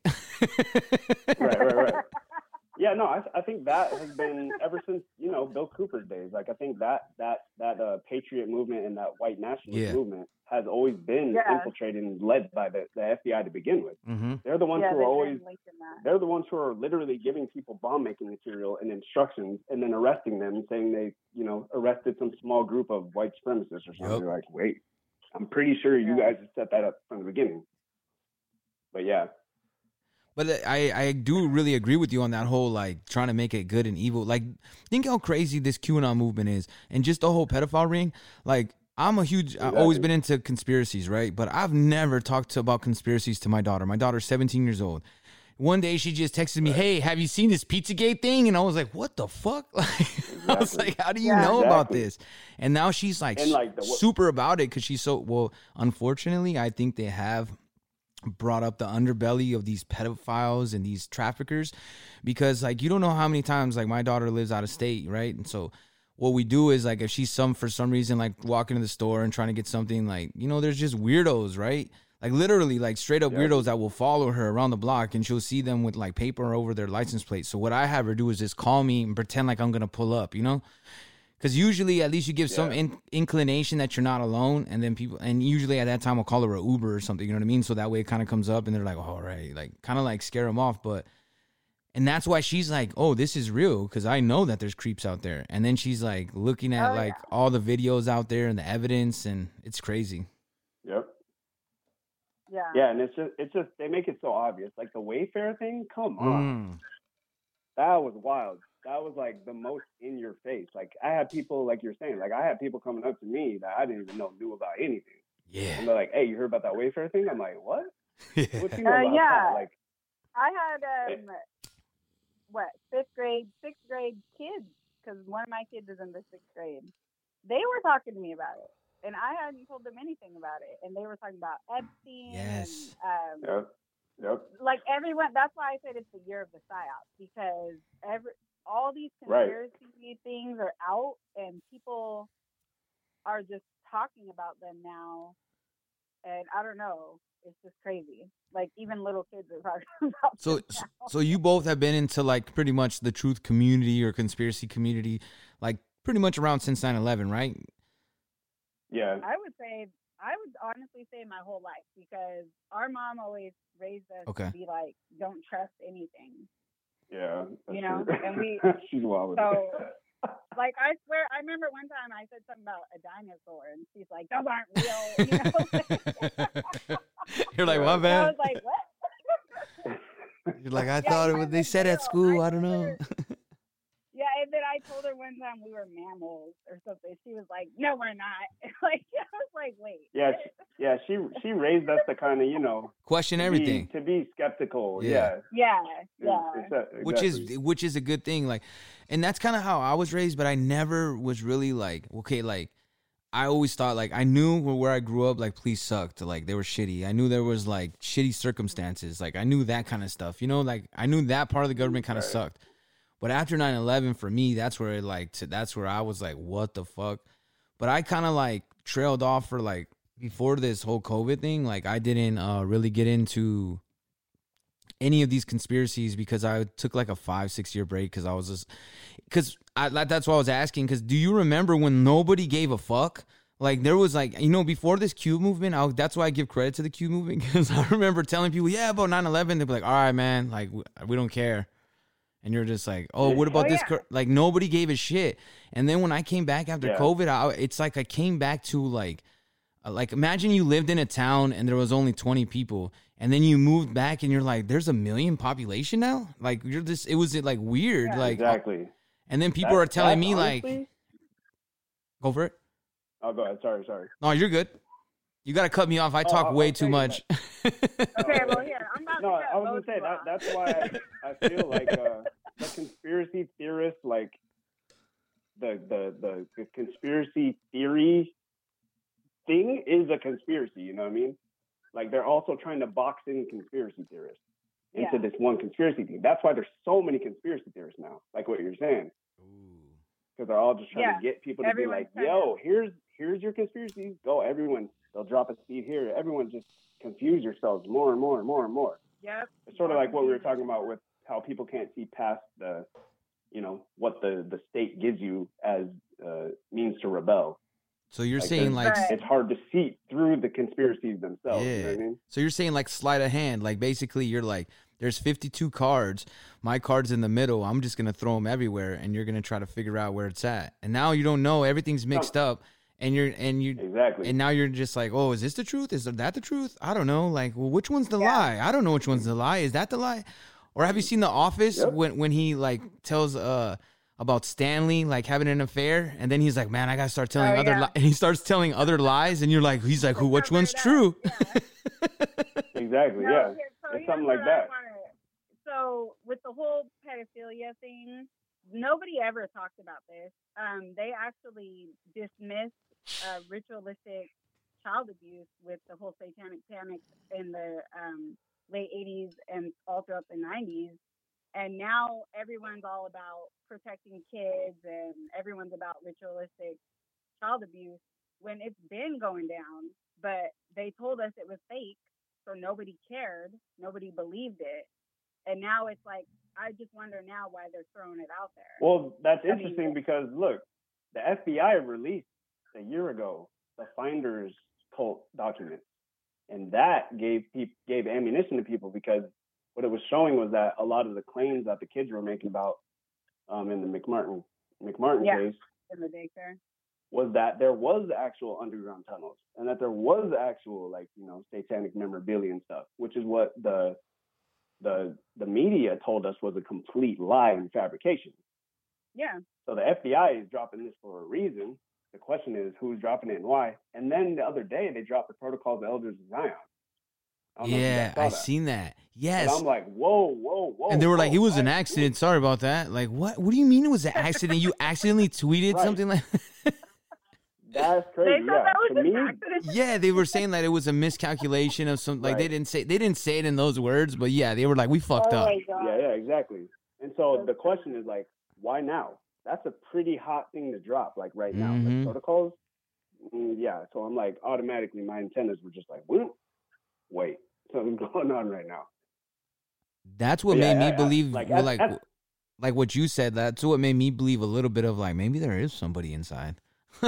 Right. Yeah, no, I think that has been ever since, Bill Cooper's days. Like I think that patriot movement and that white nationalist movement has always been infiltrated and led by the FBI to begin with. Mm-hmm. They're the ones who are they're the ones who are literally giving people bomb making material and instructions and then arresting them and saying they, arrested some small group of white supremacists or something. You're like, wait, I'm pretty sure you guys set that up from the beginning. But yeah. But I do really agree with you on that whole, like, trying to make it good and evil. Like, think how crazy this QAnon movement is. And just the whole pedophile ring. Like, I've always been into conspiracies, right? But I've never talked about conspiracies to my daughter. My daughter's 17 years old. One day she just texted me, hey, have you seen this Pizzagate thing? And I was like, what the fuck? I was like, how do you know about this? And now she's like super about it because she's unfortunately, I think they have brought up the underbelly of these pedophiles and these traffickers, because like you don't know how many times like my daughter lives out of state, right? And so what we do is like if she's for some reason like walking to the store and trying to get something, like there's just weirdos, right? Like literally like straight up weirdos that will follow her around the block, and she'll see them with like paper over their license plate. So what I have her do is just call me and pretend like I'm gonna pull up, because usually at least you give some inclination that you're not alone, and then and usually at that time I'll call her an Uber or something, you know what I mean? So that way it kind of comes up and they're like, all right, like kind of like scare them off. And that's why she's like, oh, this is real, because I know that there's creeps out there. And then she's like looking at all the videos out there and the evidence, and it's crazy. Yep. Yeah. Yeah, and it's just they make it so obvious. Like the Wayfair thing, come on. That was wild. That was like the most in your face. Like I had people, like you're saying, like I had people coming up to me that I didn't even knew about anything. Yeah. And they're like, hey, you heard about that Wayfair thing? I'm like, what? What you know about that? Like I had sixth grade kids, because one of my kids is in the 6th grade. They were talking to me about it, and I hadn't told them anything about it, and they were talking about Epstein. Yes. And, Yep. like everyone. That's why I said it's the year of the psyop, because all these Right. conspiracy things are out, and people are just talking about them now. And I don't know, it's just crazy. Like even little kids are talking about So, them now. so you both have been into like pretty much the truth community or conspiracy community, like pretty much around since 9/11, right? Yeah. I would honestly say my whole life, because our mom always raised us Okay. to be like, don't trust anything. Yeah. You know, and we- she's wild. So, like, I swear, I remember one time I said something about a dinosaur, and she's like, those aren't real. You know? You're like, my I bad. was like, what? You're like, I Yeah, thought it mine was, they was said at real. school. I don't know. remember- Yeah, and then I told her one time we were mammals or something. She was like, no, we're not. Like, I was like, wait. Yeah, she raised us to kind of, Question everything. to be skeptical. Yeah. Yeah. Yeah. Exactly. Which is a good thing. Like, and that's kind of how I was raised, but I never was really like, okay, like, I always thought, like, I knew where I grew up, like, police sucked. Like, they were shitty. I knew there was, like, shitty circumstances. Like, I knew that kind of stuff. You know, like, I knew that part of the government kind of sucked. But after 9/11, for me, that's where that's where I was like, what the fuck? But I kind of, like, trailed off for, like, before this whole COVID thing. Like, I didn't really get into any of these conspiracies because I took, like, a 5-6 year break because I was just... Because that's why I was asking, because do you remember when nobody gave a fuck? Like, there was, like, before this Q movement, that's why I give credit to the Q movement, because I remember telling people, yeah, about 9/11, they'd be like, all right, man, like, we don't care. And you're just like, oh, what about this? yeah. Like, nobody gave a shit. And then when I came back after Yeah. COVID, it's like I came back to, like, imagine you lived in a town and there was only 20 people. And then you moved back and you're like, there's 1 million population now? Like, you're just, it was, like, weird. Yeah. Like, Exactly. and then people are telling me, like, honestly- go for it. Oh, go ahead. Sorry. No, you're good. You got to cut me off. I talk way I'll too tell you much. Okay, well, here, I'm about No, to I cut was gonna both say you off. that's why I feel like the conspiracy theorists, like the conspiracy theory thing is a conspiracy. You know what I mean? Like they're also trying to box in conspiracy theorists into Yeah. this one conspiracy thing. That's why there's so many conspiracy theorists now. Like what you're saying, because they're all just trying Yeah. to get people to Everyone's be like, trying "Yo, here's your conspiracies. Go, everyone." They'll drop a seed here. Everyone just confuse yourselves more and more and more and more. Yep. It's sort of like what we were talking about with how people can't see past the, what the state gives you as means to rebel. So you're Like, saying, like, Right. It's hard to see through the conspiracies themselves. You know yeah. what I mean? So you're saying, like, sleight of hand. Like, basically, you're like, there's 52 cards. My card's in the middle. I'm just going to throw them everywhere, and you're going to try to figure out where it's at. And now you don't know. Everything's mixed up. And Exactly. and now you're just like, oh, is this the truth? Is that the truth? I don't know. Like, well, which one's the lie? I don't know which one's the lie. Is that the lie? Or have you seen The Office Yep. when he like tells about Stanley like having an affair, and then he's like, man, I gotta start telling and he starts telling other lies, and you're like, he's like, who? Which one's true? Exactly. No, Yeah. so It's here's something like what I that. So with the whole pedophilia thing, nobody ever talked about this. They actually dismissed ritualistic child abuse with the whole satanic panic in the late 80s and all throughout the 90s. And now everyone's all about protecting kids and everyone's about ritualistic child abuse when it's been going down. But they told us it was fake, so nobody cared. Nobody believed it. And now it's like, I just wonder now why they're throwing it out there. Well, that's I mean, interesting because look, the FBI released a year ago the Finders cult documents, and that gave ammunition to people because what it was showing was that a lot of the claims that the kids were making about in the McMartin case in the daycare was that there was actual underground tunnels and that there was actual satanic memorabilia and stuff, which is what the media told us was a complete lie and fabrication. Yeah. So the FBI is dropping this for a reason. The question is who's dropping it and why. And then the other day they dropped the Protocols of Elders of Zion. I don't know if you Yeah, guys saw I that. seen that. And Yes. I'm like, whoa. And they were like, whoa, it was an I- accident. Sorry about that. Like, what? What do you mean it was an accident? You accidentally tweeted Right. something like That's They crazy. thought Yeah. that was To an me, accident. Yeah, they were saying that it was a miscalculation of some. Like Right. they didn't say it in those words, but yeah, they were like, we fucked Oh up. my God. yeah, exactly. And so the question is like, why now? That's a pretty hot thing to drop, like right now. Mhm. Like protocols, yeah. So I'm like, automatically, my antennas were just like, wait, something's going on right now. That's what But yeah, made me believe, like, well, that's- like what you said. That's what made me believe a little bit of like maybe there is somebody inside.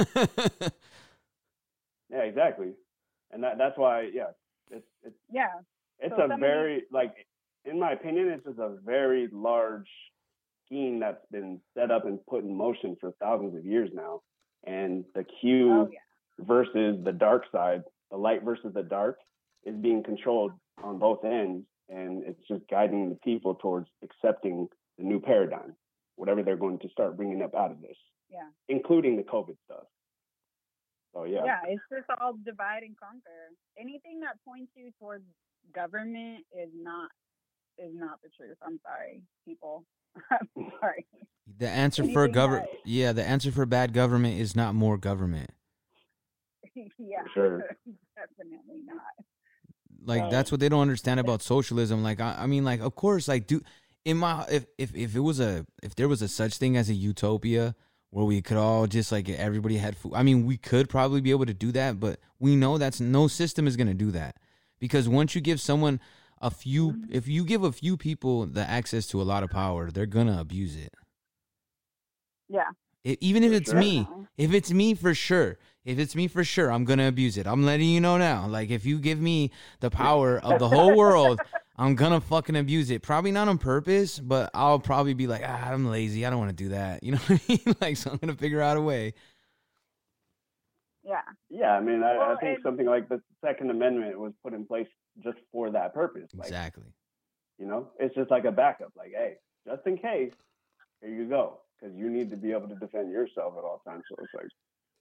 yeah, exactly. And that's why, yeah, it's Yeah. it's So a somebody- very, like, in my opinion, it's just a very large scheme that's been set up and put in motion for thousands of years now. And the Q Oh, yeah. versus the dark side, the light versus the dark, is being controlled on both ends. And it's just guiding the people towards accepting the new paradigm, whatever they're going to start bringing up out of this, Yeah. including the COVID stuff. So, Yeah, it's just all divide and conquer. Anything that points you towards government is not the truth. I'm sorry, people. I'm sorry. The answer for Anything the answer for bad government is not more government. Yeah, Sure. definitely not. Like that's what they don't understand about socialism. Like I mean, like of course, like if there was a such thing as a utopia where we could all just like everybody had food. I mean, we could probably be able to do that, but we know that's no system is going to do that, because once you give someone if you give a few people the access to a lot of power, they're gonna abuse it. Yeah. Even if it's sure. me, if it's me for sure, I'm gonna abuse it. I'm letting you know now. Like if you give me the power of the whole world, I'm gonna fucking abuse it. Probably not on purpose, but I'll probably be like, I'm lazy. I don't want to do that. You know what I mean? Like, so I'm gonna figure out a way. Yeah. Yeah, I mean, I Well, think and- something like the Second Amendment was put in place just for that purpose. Like, Exactly. you know, it's just like a backup. Like, hey, just in case, here you go, because you need to be able to defend yourself at all times. So it's like,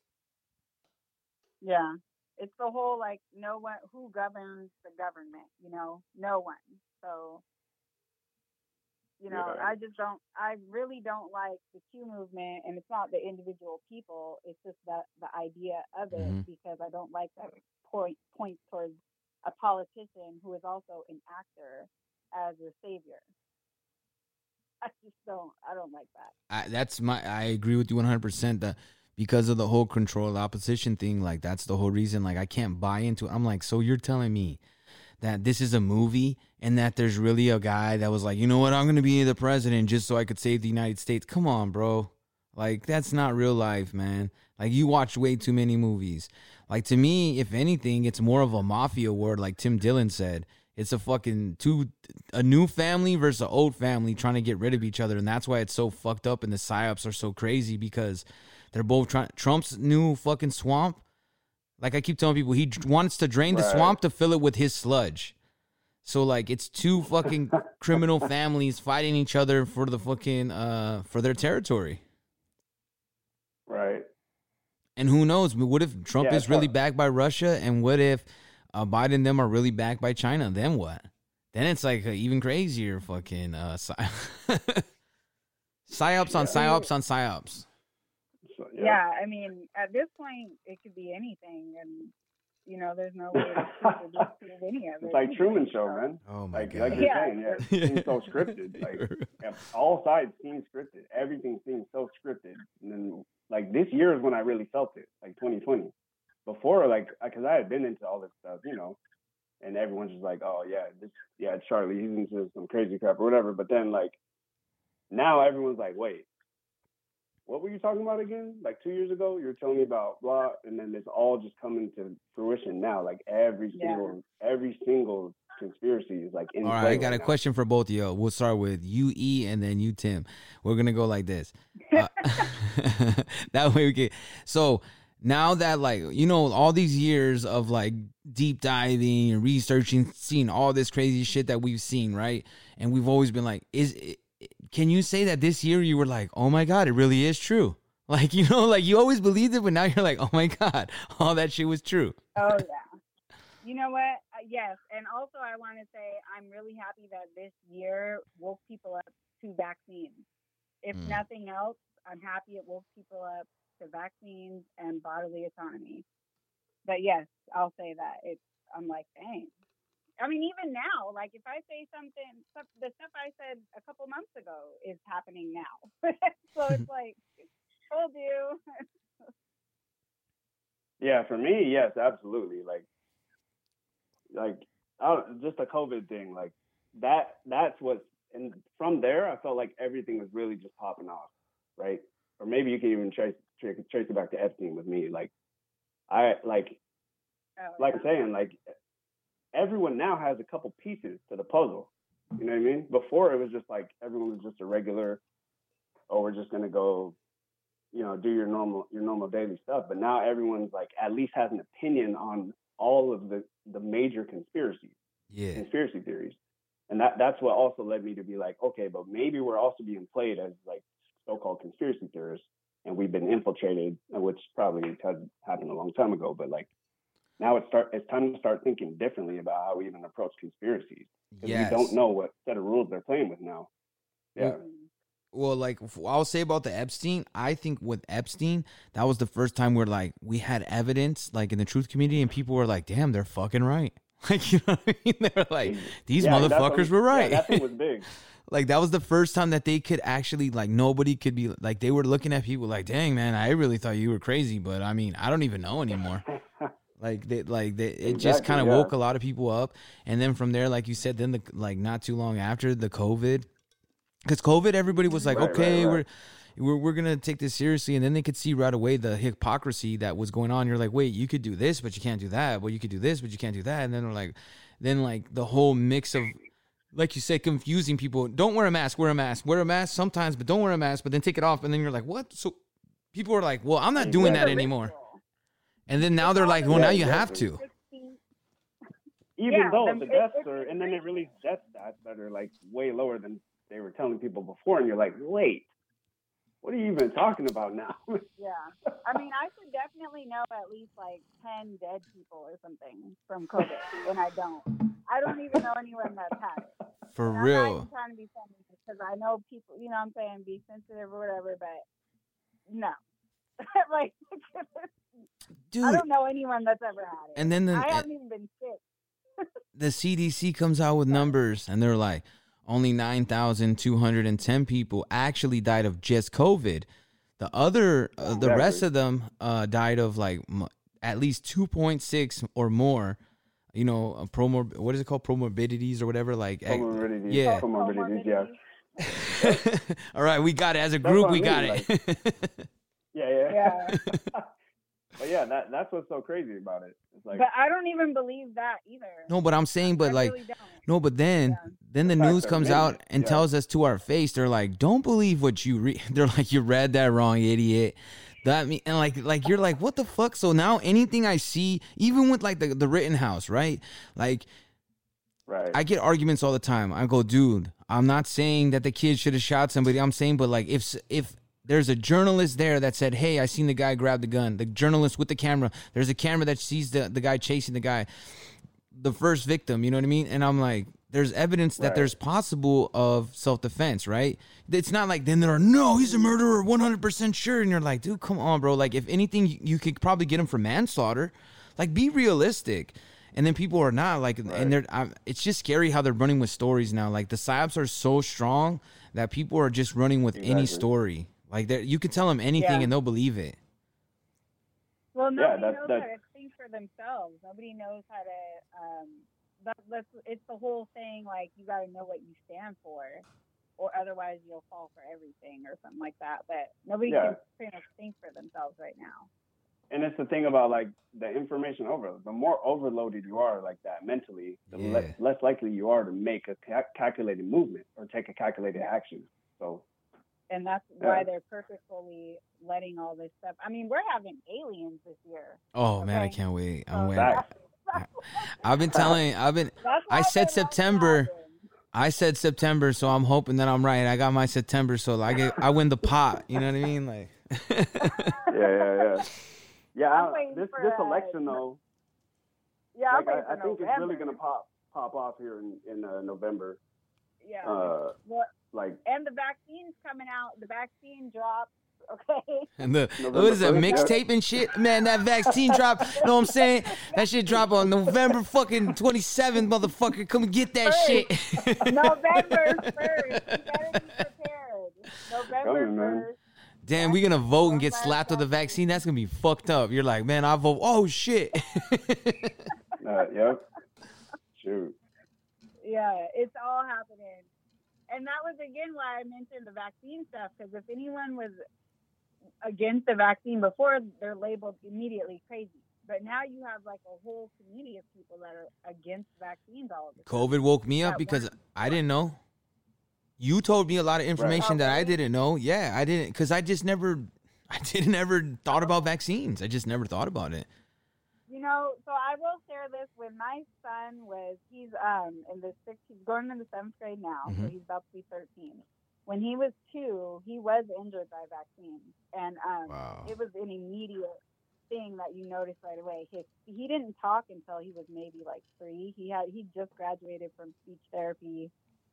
Yeah. It's the whole like no one who governs the government, no one. So Yeah. I really don't like the Q movement, and it's not the individual people, it's just the idea of it, Mhm. because I don't like that point towards a politician who is also an actor as a savior. I don't like that. I agree with you 100%. That because of the whole control opposition thing, like that's the whole reason. Like I can't buy into it. I'm like, so you're telling me that this is a movie and that there's really a guy that was like, you know what, I'm going to be the president just so I could save the United States. Come on, bro. Like that's not real life, man. Like you watch way too many movies. Like to me, if anything, it's more of a mafia word, like Tim Dillon said. It's a new family versus an old family trying to get rid of each other. And that's why it's so fucked up and the psyops are so crazy, because they're both trying. Trump's new fucking swamp. Like I keep telling people, he wants to drain the Right. swamp to fill it with his sludge. So like it's two fucking criminal families fighting each other for the fucking for their territory. right. And who knows? What if Trump Yeah, is really tough. backed by Russia? And what if Biden and them are really backed by China? Then what? Then it's like a even crazier fucking psyops on psyops on psyops. So, Yeah, I mean, at this point, it could be anything, and there's no way to prove any of it. It's like Truman Show, So- man. Oh my Like god. you're saying, yeah, it seems so scripted. Like yeah, all sides seem scripted. Everything seems so scripted. And then like this year is when I really felt it, like 2020. Before, like, because I had been into all this stuff, and everyone's just like, oh yeah, Charlie, he's into some crazy crap or whatever. But then like now everyone's like, wait, what were you talking about again? Like 2 years ago, you were telling me about blah, and then it's all just coming to fruition now. Like every single conspiracy is like in All right, play I got a right now. question for both of you. We'll start with you, E, and then you, Tim. We're gonna go like this. That way we can. So now that like all these years of like deep diving and researching, seeing all this crazy shit that we've seen, right? And we've always been like, can you say that this year you were like, oh my God, it really is true? Like, like you always believed it, but now you're like, oh my God, all that shit was true. Oh, yeah. You know what? Yes. And also, I want to say I'm really happy that this year woke people up to vaccines. If nothing else, I'm happy it woke people up to vaccines and bodily autonomy. But yes, I'll say that. I'm like, dang. I mean, even now, like if I say something, the stuff I said a couple months ago is happening now. So it's like, told you. Yeah, for me, yes, absolutely. Just a COVID thing, like that's what, and from there, I felt like everything was really just popping off, right? Or maybe you can even trace it back to Epstein with me. Like, I'm saying, like, everyone now has a couple pieces to the puzzle. You know what I mean? Before it was just like everyone was just a regular, oh, we're just gonna go, do your normal daily stuff. But now everyone's like at least has an opinion on all of the major conspiracy theories. And that's what also led me to be like, okay, but maybe we're also being played as like so-called conspiracy theorists, and we've been infiltrated, which probably has happened a long time ago. But like now it's time to start thinking differently about how we even approach conspiracies, because we don't know what set of rules they're playing with now. Yeah. Well, like I'll say about the Epstein, I think with Epstein, that was the first time where like we had evidence, like in the truth community, and people were like, "Damn, they're fucking right." Like, you know what I mean? They were like, "These motherfuckers were right." Yeah, that thing was big. Like that was the first time that they could actually, like, nobody could be like, they were looking at people like, "Dang, man, I really thought you were crazy, but I mean, I don't even know anymore." It just kind of woke a lot of people up, and then from there, like you said, then not too long after the COVID. Because COVID, everybody was like, right. we're gonna take this seriously, and then they could see right away the hypocrisy that was going on. You're like, wait, you could do this, but you can't do that. Well, you could do this, but you can't do that. And then they're like, the whole mix of, like you said, confusing people. Don't wear a mask. Wear a mask. Wear a mask sometimes, but don't wear a mask. But then take it off, and then you're like, what? So people are like, well, I'm not doing that anymore. And then now they're like, well, now you have to. Even though the deaths are, and then they release death stats that are like way lower than they were telling people before, and you're like, wait, what are you even talking about now? Yeah. I mean, I should definitely know at least like 10 dead people or something from COVID, and I don't. I don't even know anyone that's had it. For and real. I'm not even trying to be funny because I know people, you know what I'm saying, be sensitive or whatever, but no. Like, dude, I don't know anyone that's ever had it. And then I haven't even been sick. The CDC comes out with numbers, and they're like, only 9,210 people actually died of just COVID. The other, the rest of them died of like at least 2.6 or more. You know, what is it called? Promorbidities or whatever. Like, comorbidities. Yeah. Comorbidities, yeah. All right, we got it as a group. We got it. Yeah. But yeah, that's what's so crazy about it. It's like, but I don't even believe that either. No, but I'm saying, but like, really no, but then the news comes out and tells us to our face, they're like, don't believe what you read. They're like, you read that wrong, idiot. That mean, and like you're like, what the fuck? So now anything I see, even with like the Rittenhouse, right? Like, right. I get arguments all the time. I go, dude, I'm not saying that the kid should have shot somebody. I'm saying, but like, if there's a journalist there that said, hey, I seen the guy grab the gun. The journalist with the camera. There's a camera that sees the guy chasing the guy. The first victim, you know what I mean? And I'm like, there's evidence that there's possible of self-defense, right? It's not like then he's a murderer, 100% sure. And you're like, dude, come on, bro. Like, if anything, you could probably get him for manslaughter. Like, be realistic. And then people are not like, and it's just scary how they're running with stories now. Like, the psyops are so strong that people are just running with any story. Like, you can tell them anything and they'll believe it. Well, nobody knows how to think for themselves. Nobody knows how to. It's the whole thing. Like, you got to know what you stand for, or otherwise you'll fall for everything or something like that. But nobody can pretty much think for themselves right now. And it's the thing about like the information overload. The more overloaded you are like that mentally, the less likely you are to make a calculated movement or take a calculated action. So. And that's why they're purposefully letting all this stuff. I mean, we're having aliens this year. Oh, man, I can't wait. I'm waiting. I said September. I said September, so I'm hoping that I'm right. I got my September, so I win the pot. You know what I mean? Like. Yeah, this election, though. Yeah, I think it's really going to pop off here in November. Yeah. And the vaccine's coming out. The vaccine drops okay? And the November what is it, 1st, yeah. mixtape and shit? Man, that vaccine drop, you know what I'm saying? That shit drop on November fucking 27th, motherfucker. Come and get that shit. November 1st. You better be prepared. November Coming, man. 1st. Damn, we gonna vote and get slapped with the vaccine? That's gonna be fucked up. You're like, man, I vote. Oh, shit. Yep. Shoot. Yeah, it's all happening. And that was, again, why I mentioned the vaccine stuff, because if anyone was against the vaccine before, they're labeled immediately crazy. But now you have, like, a whole community of people that are against vaccines all of a sudden. COVID woke me up because I didn't know. You told me a lot of information that I didn't know. Yeah, I didn't, because I didn't ever thought about vaccines. I just never thought about it. You know, so I will share this. When my son he's he's going into 7th grade now, so he's about to be 13. When he was 2, he was injured by vaccines, and it was an immediate thing that you noticed right away. He didn't talk until he was maybe like 3. He just graduated from speech therapy.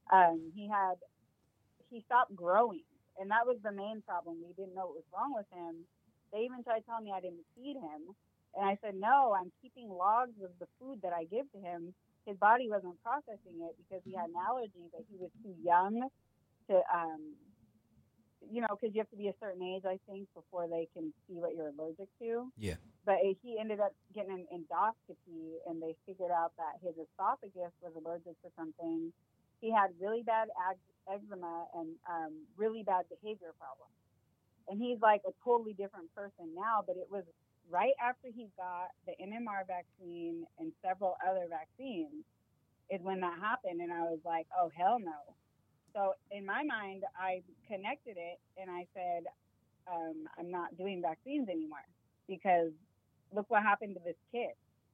He stopped growing, and that was the main problem. We didn't know what was wrong with him. They even tried telling me I didn't feed him. And I said, no, I'm keeping logs of the food that I give to him. His body wasn't processing it because he had an allergy, but he was too young to, because you have to be a certain age, I think, before they can see what you're allergic to. Yeah. But he ended up getting an endoscopy, and they figured out that his esophagus was allergic to something. He had really bad eczema and really bad behavior problems. And he's like a totally different person now, but it was right after he got the MMR vaccine and several other vaccines is when that happened. And I was like, oh, hell no. So in my mind, I connected it and I said, I'm not doing vaccines anymore because look what happened to this kid,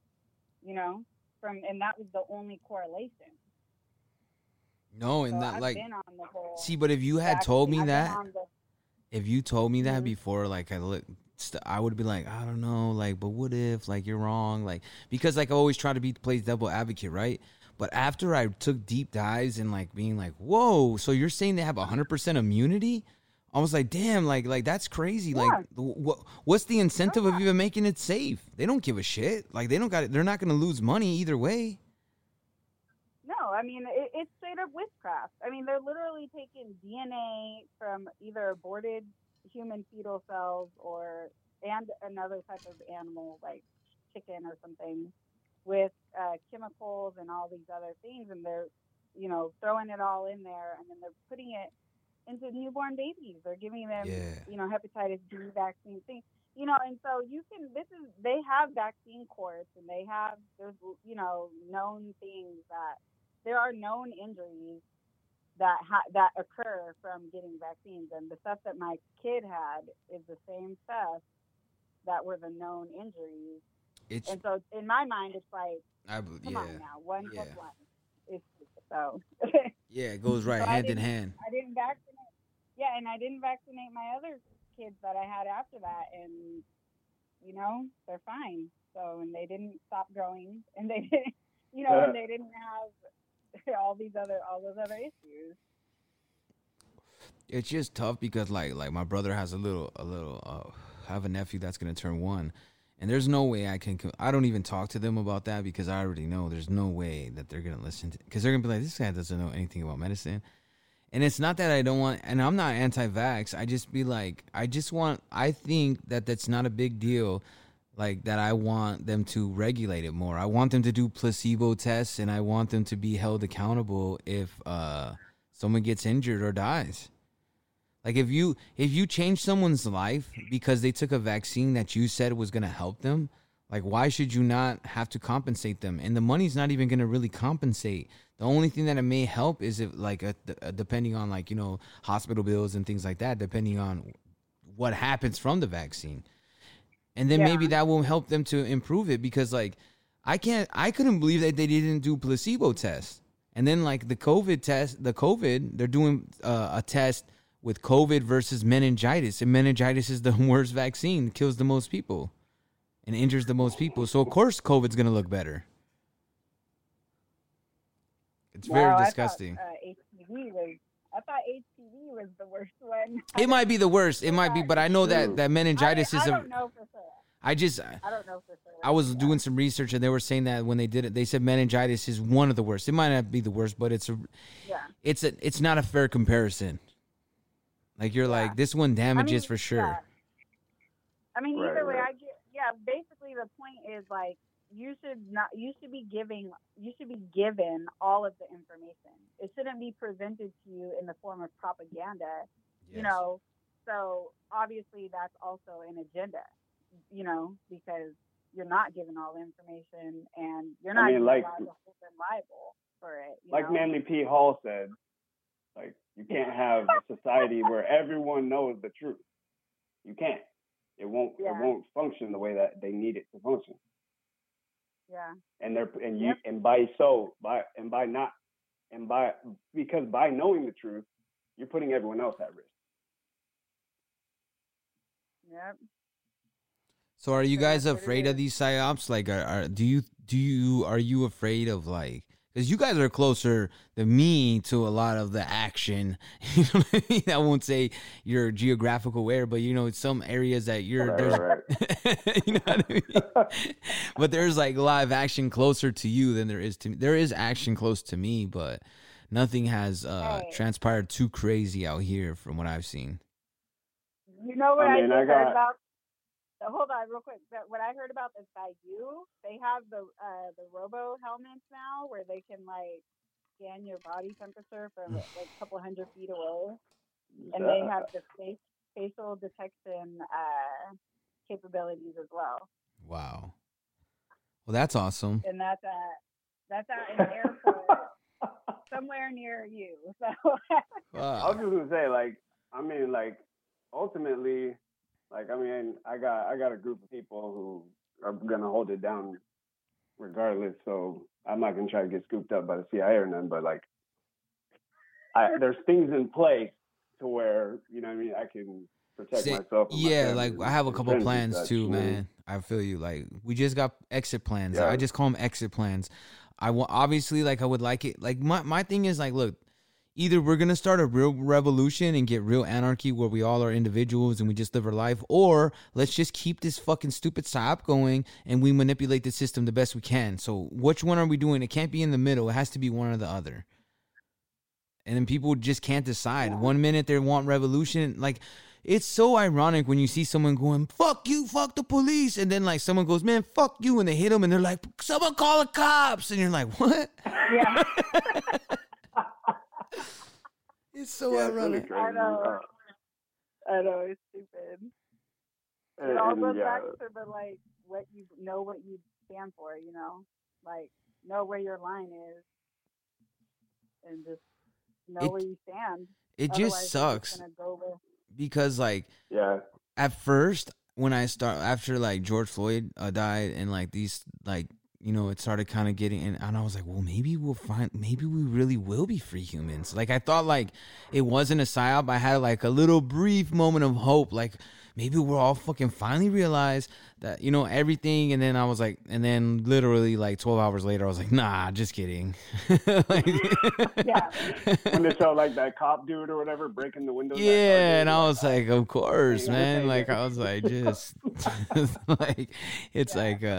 and that was the only correlation. No, and So that, I've like, been on the whole see, but if you had vaccine. told me I've been that, on the- if you told me that before, like, I would be like, I don't know, like, but what if, like, you're wrong, like, because, like, I always try to play devil advocate, right? But after I took deep dives and, like, being like, whoa, so you're saying they have 100% immunity? I was like, damn, like that's crazy. Yeah. Like, what's the incentive of even making it safe? They don't give a shit. Like, they're not going to lose money either way. No, I mean, it's straight up witchcraft. I mean, they're literally taking DNA from either aborted human fetal cells and another type of animal like chicken or something with chemicals and all these other things, and they're throwing it all in there, and then they're putting it into newborn babies. They're giving them hepatitis B vaccine things, and so they have vaccine courts, and there's known things that there are known injuries that occur from getting vaccines, and the stuff that my kid had is the same stuff that were the known injuries. And so in my mind, it's like, come on now, 1 plus 1 is so. Yeah, it goes right hand in hand. I didn't vaccinate. Yeah, and I didn't vaccinate my other kids that I had after that, and they're fine. So, and they didn't stop growing, and they didn't, and they didn't have all those other issues. It's just tough because like my brother has I have a nephew that's gonna turn 1, and there's no way I don't even talk to them about that because I already know there's no way that they're gonna listen to, because they're gonna be like, this guy doesn't know anything about medicine. And it's not that I don't want, and I'm not anti-vax. I just be like, I think that that's not a big deal. Like, that I want them to regulate it more. I want them to do placebo tests, and I want them to be held accountable if someone gets injured or dies. Like, if you change someone's life because they took a vaccine that you said was going to help them, like, why should you not have to compensate them? And the money's not even going to really compensate. The only thing that it may help is if, like, depending on, like, hospital bills and things like that, depending on what happens from the vaccine. And then maybe that will help them to improve it, because, like, I couldn't believe that they didn't do placebo tests. And then, like, the COVID, they're doing a test with COVID versus meningitis. And meningitis is the worst vaccine, kills the most people and injures the most people. So, of course, COVID's going to look better. It's very disgusting. I thought HPV was the worst one. It might be the worst. It might be, but I know that meningitis is I a. don't know for sure. I don't know for sure. I was doing some research and they were saying that when they did it, they said meningitis is one of the worst. It might not be the worst, but it's not a fair comparison. Like you're like this one damages for sure. Yeah. I mean, either way, basically the point is like you should be given all of the information. It shouldn't be presented to you in the form of propaganda. Yes. You know, so obviously that's also an agenda. You know, because you're not given all the information and you're not allowed to hold them liable for it. Like Manly P. Hall said, like you can't have a society where everyone knows the truth. You can't. It won't function the way that they need it to function. Yeah. Because by knowing the truth, you're putting everyone else at risk. Yep. So are you guys afraid of these psyops? Like, are you afraid of like? Because you guys are closer than me to a lot of the action. You know what I mean? I won't say your geographical area, but you know, some areas that there's, you know what I mean? But there's like live action closer to you than there is to me. There is action close to me, but nothing has transpired too crazy out here from what I've seen. You know what I heard about? Hold on, real quick. What I heard about the Bayou, they have the robo helmets now where they can like scan your body temperature from like a couple 100 feet away, and they have the facial detection capabilities as well. Wow. Well, that's awesome. And that's at an airport somewhere near you. So I was just gonna say, ultimately. I got a group of people who are gonna hold it down regardless. So I'm not gonna try to get scooped up by the CIA or nothing. But there's things in place to where I can protect myself. And yeah, like I have a couple plans too, man. I feel you. Like we just got exit plans. Yeah. I just call them exit plans. I want obviously I would like it. Like my thing is like, look. Either we're going to start a real revolution and get real anarchy where we all are individuals and we just live our life, or let's just keep this fucking stupid psyop going and we manipulate the system the best we can. So which one are we doing? It can't be in the middle. It has to be one or the other. And then people just can't decide. 1 minute they want revolution. Like, it's so ironic when you see someone going, fuck you, fuck the police. And then like someone goes, man, fuck you. And they hit them and they're like, someone call the cops. And you're like, what? Yeah. It's so ironic. Really I know, it's stupid. It all goes back to what you stand for, you know? Like, know where your line is and just know where you stand. It just sucks. Because, at first, when after, George Floyd died and, these, it started kind of getting, and I was like, well, maybe we really will be free humans. Like, I thought, it wasn't a psyop. I had, a little brief moment of hope. Like, maybe we'll all fucking finally realize that, everything. And then I was like, and then literally, 12 hours later, I was like, nah, just kidding. Yeah. When they show, that cop dude or whatever breaking the window. Yeah, and I was like, of course, man. I was like, just, it's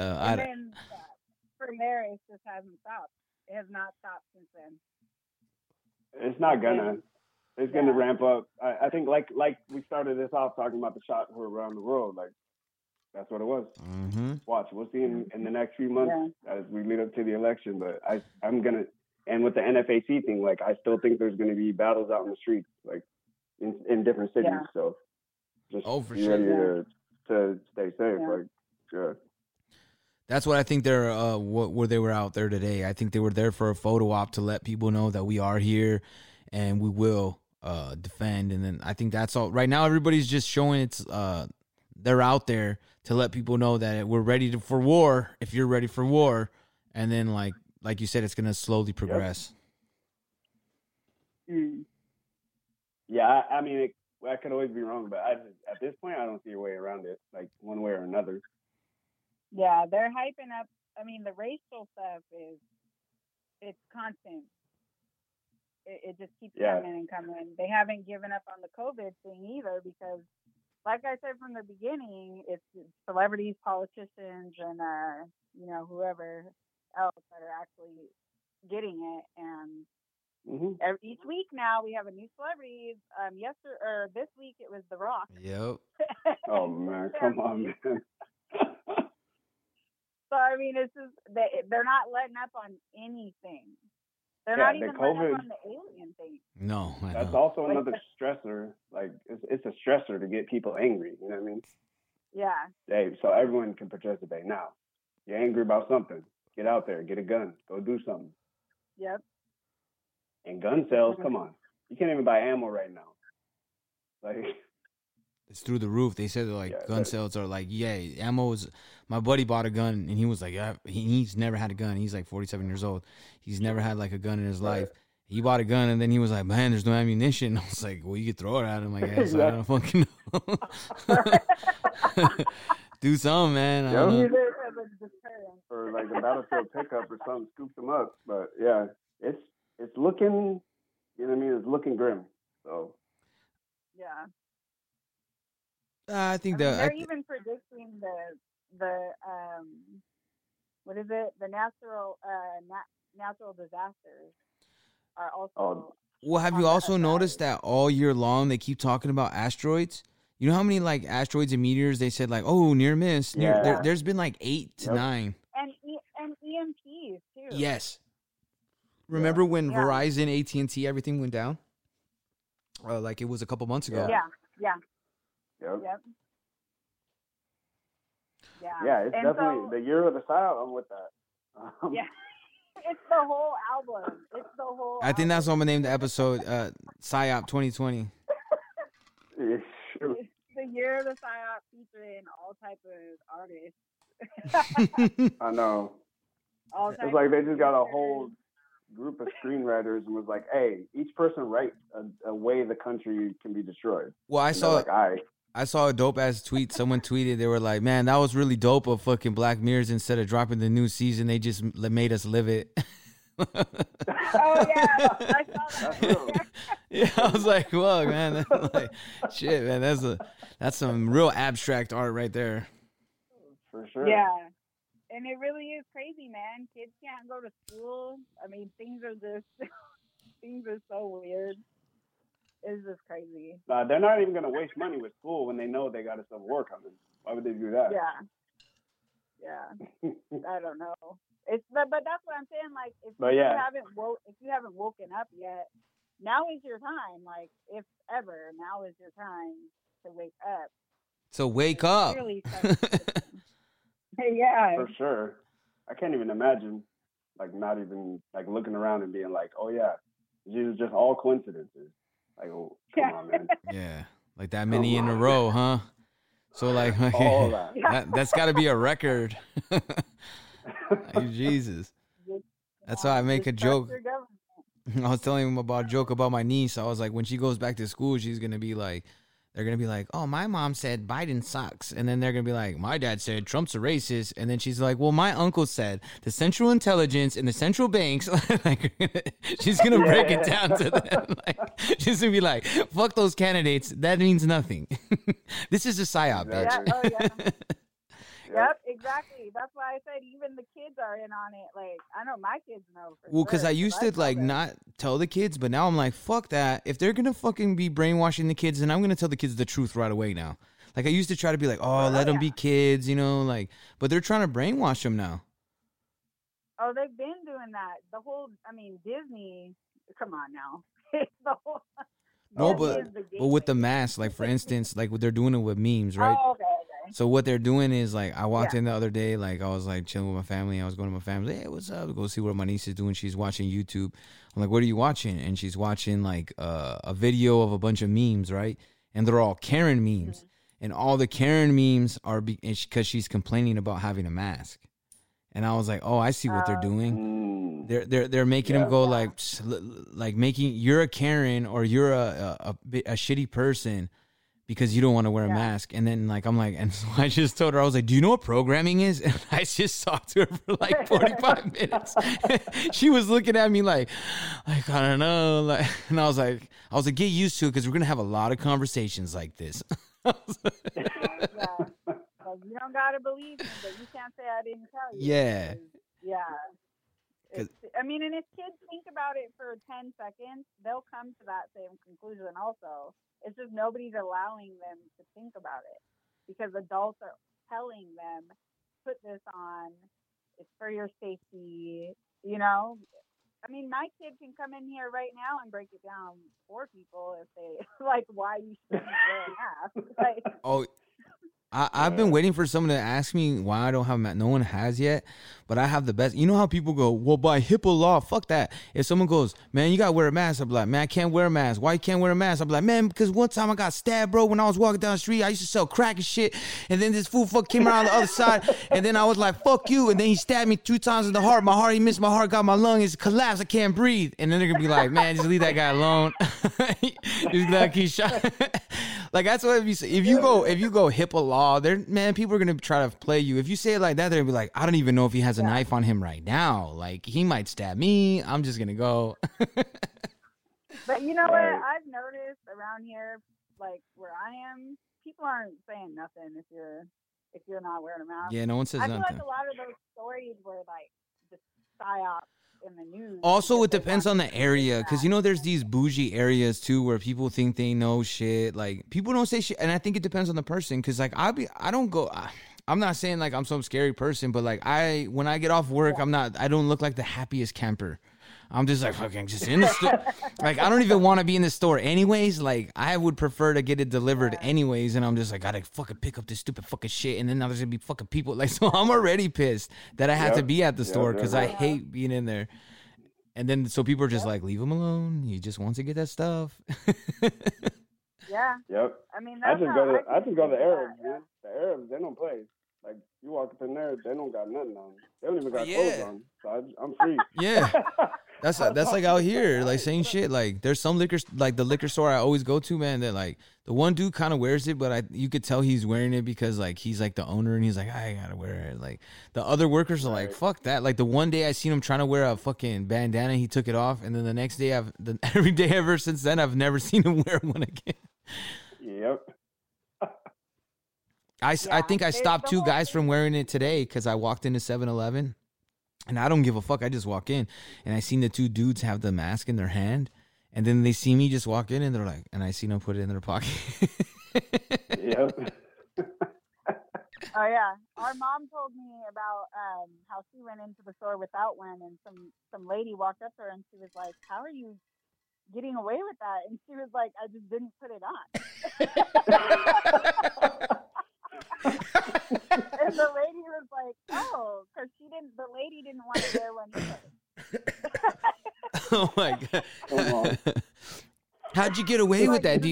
from there, it just hasn't stopped. It has not stopped since then. It's not gonna. It's gonna ramp up. I think like we started this off talking about the shot around the world. That's what it was. Mm-hmm. Watch, we'll see in the next few months as we lead up to the election. But I'm gonna, and with the NFAC thing, I still think there's gonna be battles out in the streets, in different cities. Yeah. So just for be sure. ready to stay safe. Sure. That's what I think they're where they were out there today. I think they were there for a photo op to let people know that we are here and we will defend. And then I think that's all. Right now, everybody's just showing they're out there to let people know that we're ready for war. If you're ready for war, and then like you said, it's gonna slowly progress. Yep. Yeah, I mean, I could always be wrong, but at this point, I don't see a way around it, one way or another. Yeah, they're hyping up. I mean, the racial stuff it's constant. it just keeps Yeah. coming and coming. They haven't given up on the COVID thing either because, like I said from the beginning, it's celebrities, politicians, and whoever else that are actually getting it. And each week now we have a new celebrity. This week it was The Rock. Yep. Oh man, come on, man. So I mean, it's just they're not letting up on anything. They're Yeah, not the even COVID- letting up on the alien thing. No, I That's know. also another stressor. Like it's a stressor to get people angry. You know what I mean? Yeah. Hey, so everyone can participate now. You're angry about something. Get out there, get a gun, go do something. Yep. And gun sales, come on. You can't even buy ammo right now. Like, It's through the roof. They said like Yeah, gun but- sales are like, yeah, ammo is. My buddy bought a gun and he was like, yeah, he's never had a gun. He's like 47 years old. He's never had like a gun in his life. He bought a gun and then he was like, man, there's no ammunition. I was like, well, you could throw it at him, I guess. I don't fucking know. Do something, man. I don't Yeah. know. or like a Battlefield pickup or something, scoop them up. But yeah, it's looking, you know what I mean? It's looking grim. So Yeah. I think I mean, that they're even predicting the what is it? The natural disasters are also. Well, have you also noticed that all year long they keep talking about asteroids? You know how many like asteroids and meteors they said like, oh, near miss. Yeah. There's been like 8 to 9. And EMPs too. Yes. Remember when Yeah. Verizon, AT&T, everything went down? Like it was a couple months ago. Yeah. Yeah. Yep. Yep. Yeah. Yeah, it's And definitely so- the year of the South. I'm with that. Yeah. It's the whole album. It's the whole. I think that's what I'm gonna name the episode, PSYOP 2020. Yeah, sure. It's the year of the PSYOP featuring all type of artists. I know. All It's type like of they just got a producers. whole group of screenwriters and was like, hey, each person write a way the country can be destroyed. Well, I And they're saw like, all right. I saw a dope ass tweet. Someone tweeted, they were like, "Man, that was really dope of fucking Black Mirrors. Instead of dropping the new season, they just made us live it." Oh yeah, I saw that. Yeah, I was like, "Whoa, man! Like, shit, man, that's some real abstract art right there." For sure. Yeah, and it really is crazy, man. Kids can't go to school. I mean, things are just things are so weird. It's just crazy. They're not even going to waste money with school when they know they got a Civil War coming. Why would they do that? Yeah. I don't know. But that's what I'm saying. Like, if But you yeah. haven't woken up yet, now is your time. Like, if ever, now is your time to wake up. So wake up. Really, yeah. For sure. I can't even imagine, like, not even, like, looking around and being like, oh, yeah, these are just all coincidences. Like, oh, come on, man. Yeah, like that many in a row, huh? So like, All that. that's got to be a record. Like, Jesus, that's how I make a joke. Trust your government. I was telling him about a joke about my niece. I was like, when she goes back to school, she's gonna be like, they're gonna be like, oh, my mom said Biden sucks, and then they're gonna be like, my dad said Trump's a racist, and then she's like, well, my uncle said the Central Intelligence and the central banks. Like, she's gonna break it down to them. Like, she's gonna be like, fuck those candidates. That means nothing. This is a psyop, bitch. Yeah, oh, yeah. Yep, exactly. That's why I said even the kids are in on it. Like, I know my kids know. For Well, because sure, I used to tell like them. not tell the kids, but now I'm like, fuck that. If they're gonna fucking be brainwashing the kids, then I'm gonna tell the kids the truth right away now. Like I used to try to be like, oh, let them be kids, you know, like, but they're trying to brainwash them now. Oh, they've been doing that. The whole, I mean, Disney. Come on now. It's the whole. No, Disney but is the but with the mask, like for instance, like what they're doing it with memes, right? Oh, okay. So what they're doing is like I walked in the other day, like I was like chilling with my family. I was going to my family. Hey, what's up? Go see what my niece is doing. She's watching YouTube. I'm like, what are you watching? And she's watching like a video of a bunch of memes, right? And they're all Karen memes, and all the Karen memes are because she's complaining about having a mask. And I was like, oh, I see what they're doing. They're making them go like making you're a Karen or you're a shitty person because you don't want to wear a mask. And then like I'm like, and so I just told her, I was like, do you know what programming is? And I just talked to her for like 45 minutes. She was looking at me like I don't know, like, and I was like, get used to it because we're gonna have a lot of conversations like this. Yeah. Like, you don't gotta believe me, but you can't say I didn't tell you. Yeah. Yeah. I mean, and if kids think about it for 10 seconds, they'll come to that same conclusion also. It's just nobody's allowing them to think about it because adults are telling them, put this on, it's for your safety, you know? I mean, my kid can come in here right now and break it down for people if they, like, why you shouldn't wear a mask. Like, Oh, I've been waiting for someone to ask me why I don't have a mask. No one has yet, but I have the best. You know how people go, well, by HIPAA law, fuck that. If someone goes, man, you got to wear a mask, I'm like, man, I can't wear a mask. Why you can't wear a mask? I'm like, man, because one time I got stabbed, bro, when I was walking down the street. I used to sell crack and shit, and then this fool fuck came around on the other side, and then I was like, fuck you, and then he stabbed me 2 times in the heart. He missed my heart, got my lung, it's collapsed, I can't breathe. And then they're going to be like, man, just leave that guy alone. Just let keep shot. Like, that's what if you go HIPAA law, man, people are gonna try to play you. If you say it like that, they're gonna be like, I don't even know if he has a knife on him right now. Like, he might stab me. I'm just gonna go. but you know what? I've noticed around here, like where I am, people aren't saying nothing if you're not wearing a mask. Yeah, no one says I feel nothing. like a lot of those stories were like the psyop in the news. Also, it depends on the area, because you know there's these bougie areas too where people think they know shit. Like, people don't say shit, and I think it depends on the person. Because like I'm not saying like I'm some scary person, but like when I get off work, I don't look like the happiest camper. I'm just like fucking just in the store. Like, I don't even want to be in the store anyways. Like, I would prefer to get it delivered anyways. And I'm just like, gotta fucking pick up this stupid fucking shit. And then now there's gonna be fucking people. Like, so I'm already pissed that I had to be at the store because I hate being in there. And then so people are just like, leave him alone. He just wants to get that stuff. Yeah. Yep. I mean, I that's just how go to the feel Arabs, about it. man. The Arabs, they don't play. Like, you walk up in there, they don't got nothing on. They don't even got Yeah. clothes on. So I'm free. Yeah. That's like out here, like same shit. Like, there's some liquor, like the liquor store I always go to, man, that like the one dude kind of wears it, but you could tell he's wearing it because like he's like the owner and he's like, I gotta wear it. Like, the other workers are like, fuck that. Like, the one day I seen him trying to wear a fucking bandana, he took it off, and then the next day every day ever since then I've never seen him wear one again. Yep. I think I stopped 2 guys from wearing it today because I walked into 7-Eleven. And I don't give a fuck. I just walk in, and I seen the 2 dudes have the mask in their hand, and then they see me just walk in, and they're like, and I seen them put it in their pocket. Yep. Oh yeah, our mom told me about how she went into the store without one, and some lady walked up to her and she was like, "How are you getting away with that?" And she was like, "I just didn't put it on." And the lady was like, "Oh, because the lady didn't want to wear one either." Oh my god! How'd you get away with that?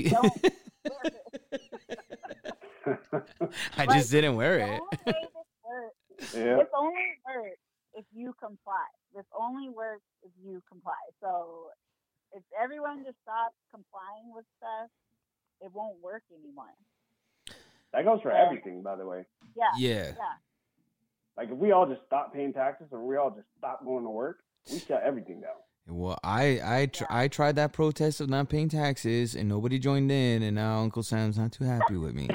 I just didn't wear it. This only works if you comply. This only works if you comply. So if everyone just stops complying with stuff, it won't work anymore. That goes for everything, by the way. Yeah. Like, if we all just stop paying taxes or we all just stop going to work, we shut everything down. Well, I tried that protest of not paying taxes, and nobody joined in, and now Uncle Sam's not too happy with me.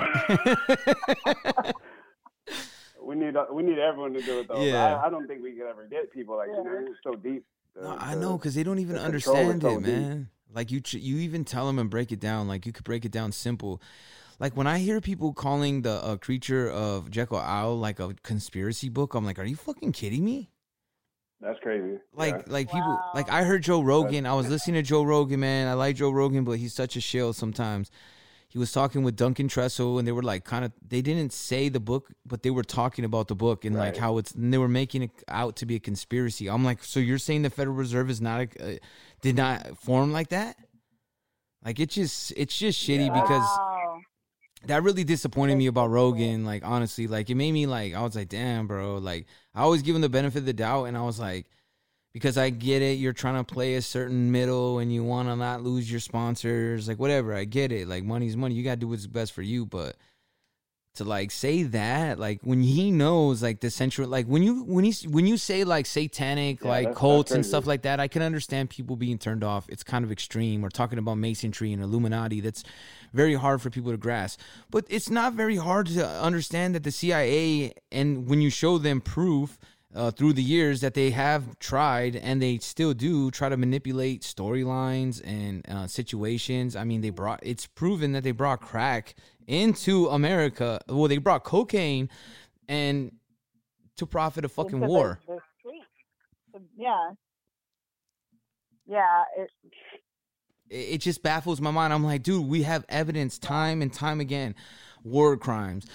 We need everyone to do it, though. Yeah. I don't think we could ever get people like, it's so deep. No, I know, because they don't even the understand control it, is so man. Like, you even tell them and break it down. Like, you could break it down simple. Like, when I hear people calling the Creature of Jekyll Isle like a conspiracy book, I'm like, are you fucking kidding me? That's crazy. Like people, like, I heard Joe Rogan. I was listening to Joe Rogan, man. I like Joe Rogan, but he's such a shill sometimes. He was talking with Duncan Trussell, and they were like they didn't say the book, but they were talking about the book and like how and they were making it out to be a conspiracy. I'm like, so you're saying the Federal Reserve is not did not form like that? Like, it's just shitty because that really disappointed me about Rogan. Like, honestly, like, it made me like, I was like, damn, bro. Like, I always give him the benefit of the doubt, and I was like, because I get it. You're trying to play a certain middle and you want to not lose your sponsors, like whatever. I get it. Like money's money. You got to do what's best for you. But to like say that, like when he knows like the central, like when you say like satanic, like cults and stuff like that, I can understand people being turned off. It's kind of extreme. We're talking about Masonry and Illuminati. That's very hard for people to grasp. But it's not very hard to understand that the CIA, and when you show them proof through the years that they have tried and they still do try to manipulate storylines and situations. I mean, it's proven that they brought crack into America. Well, they brought cocaine and to profit a fucking Into war. the streets. Yeah. Yeah. It just baffles my mind. I'm like, dude, we have evidence time and time again, war crimes,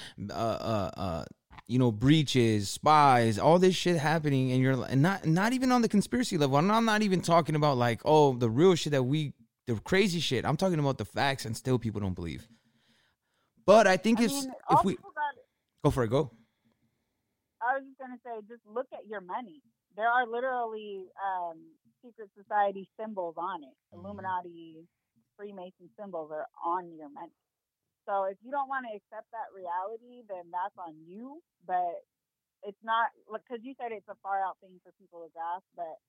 breaches, spies, all this shit happening, and you're not even on the conspiracy level. I'm not even talking about like, oh, the real shit the crazy shit. I'm talking about the facts, and still people don't believe. But I think if we go for it, go. I was just gonna say, just look at your money. There are literally secret society symbols on it. Illuminati, Freemason symbols are on your money. So if you don't want to accept that reality, then that's on you. But it's not, because you said it's a far out thing for people to grasp. But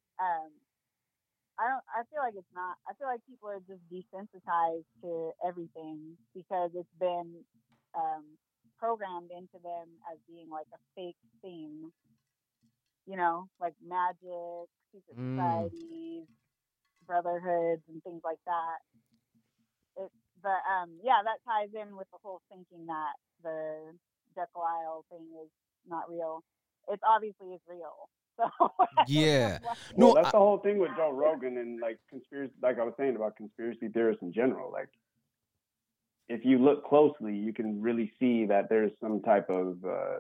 I feel like it's not. I feel like people are just desensitized to everything because it's been programmed into them as being like a fake thing. You know, like magic, secret societies, brotherhoods, and things like that. That ties in with the whole thinking that the Jekyll Isle thing is not real. It obviously is real. So yeah, well, that's the whole thing with Joe Rogan and like conspiracy. Like I was saying about conspiracy theorists in general. Like, if you look closely, you can really see that there's some type of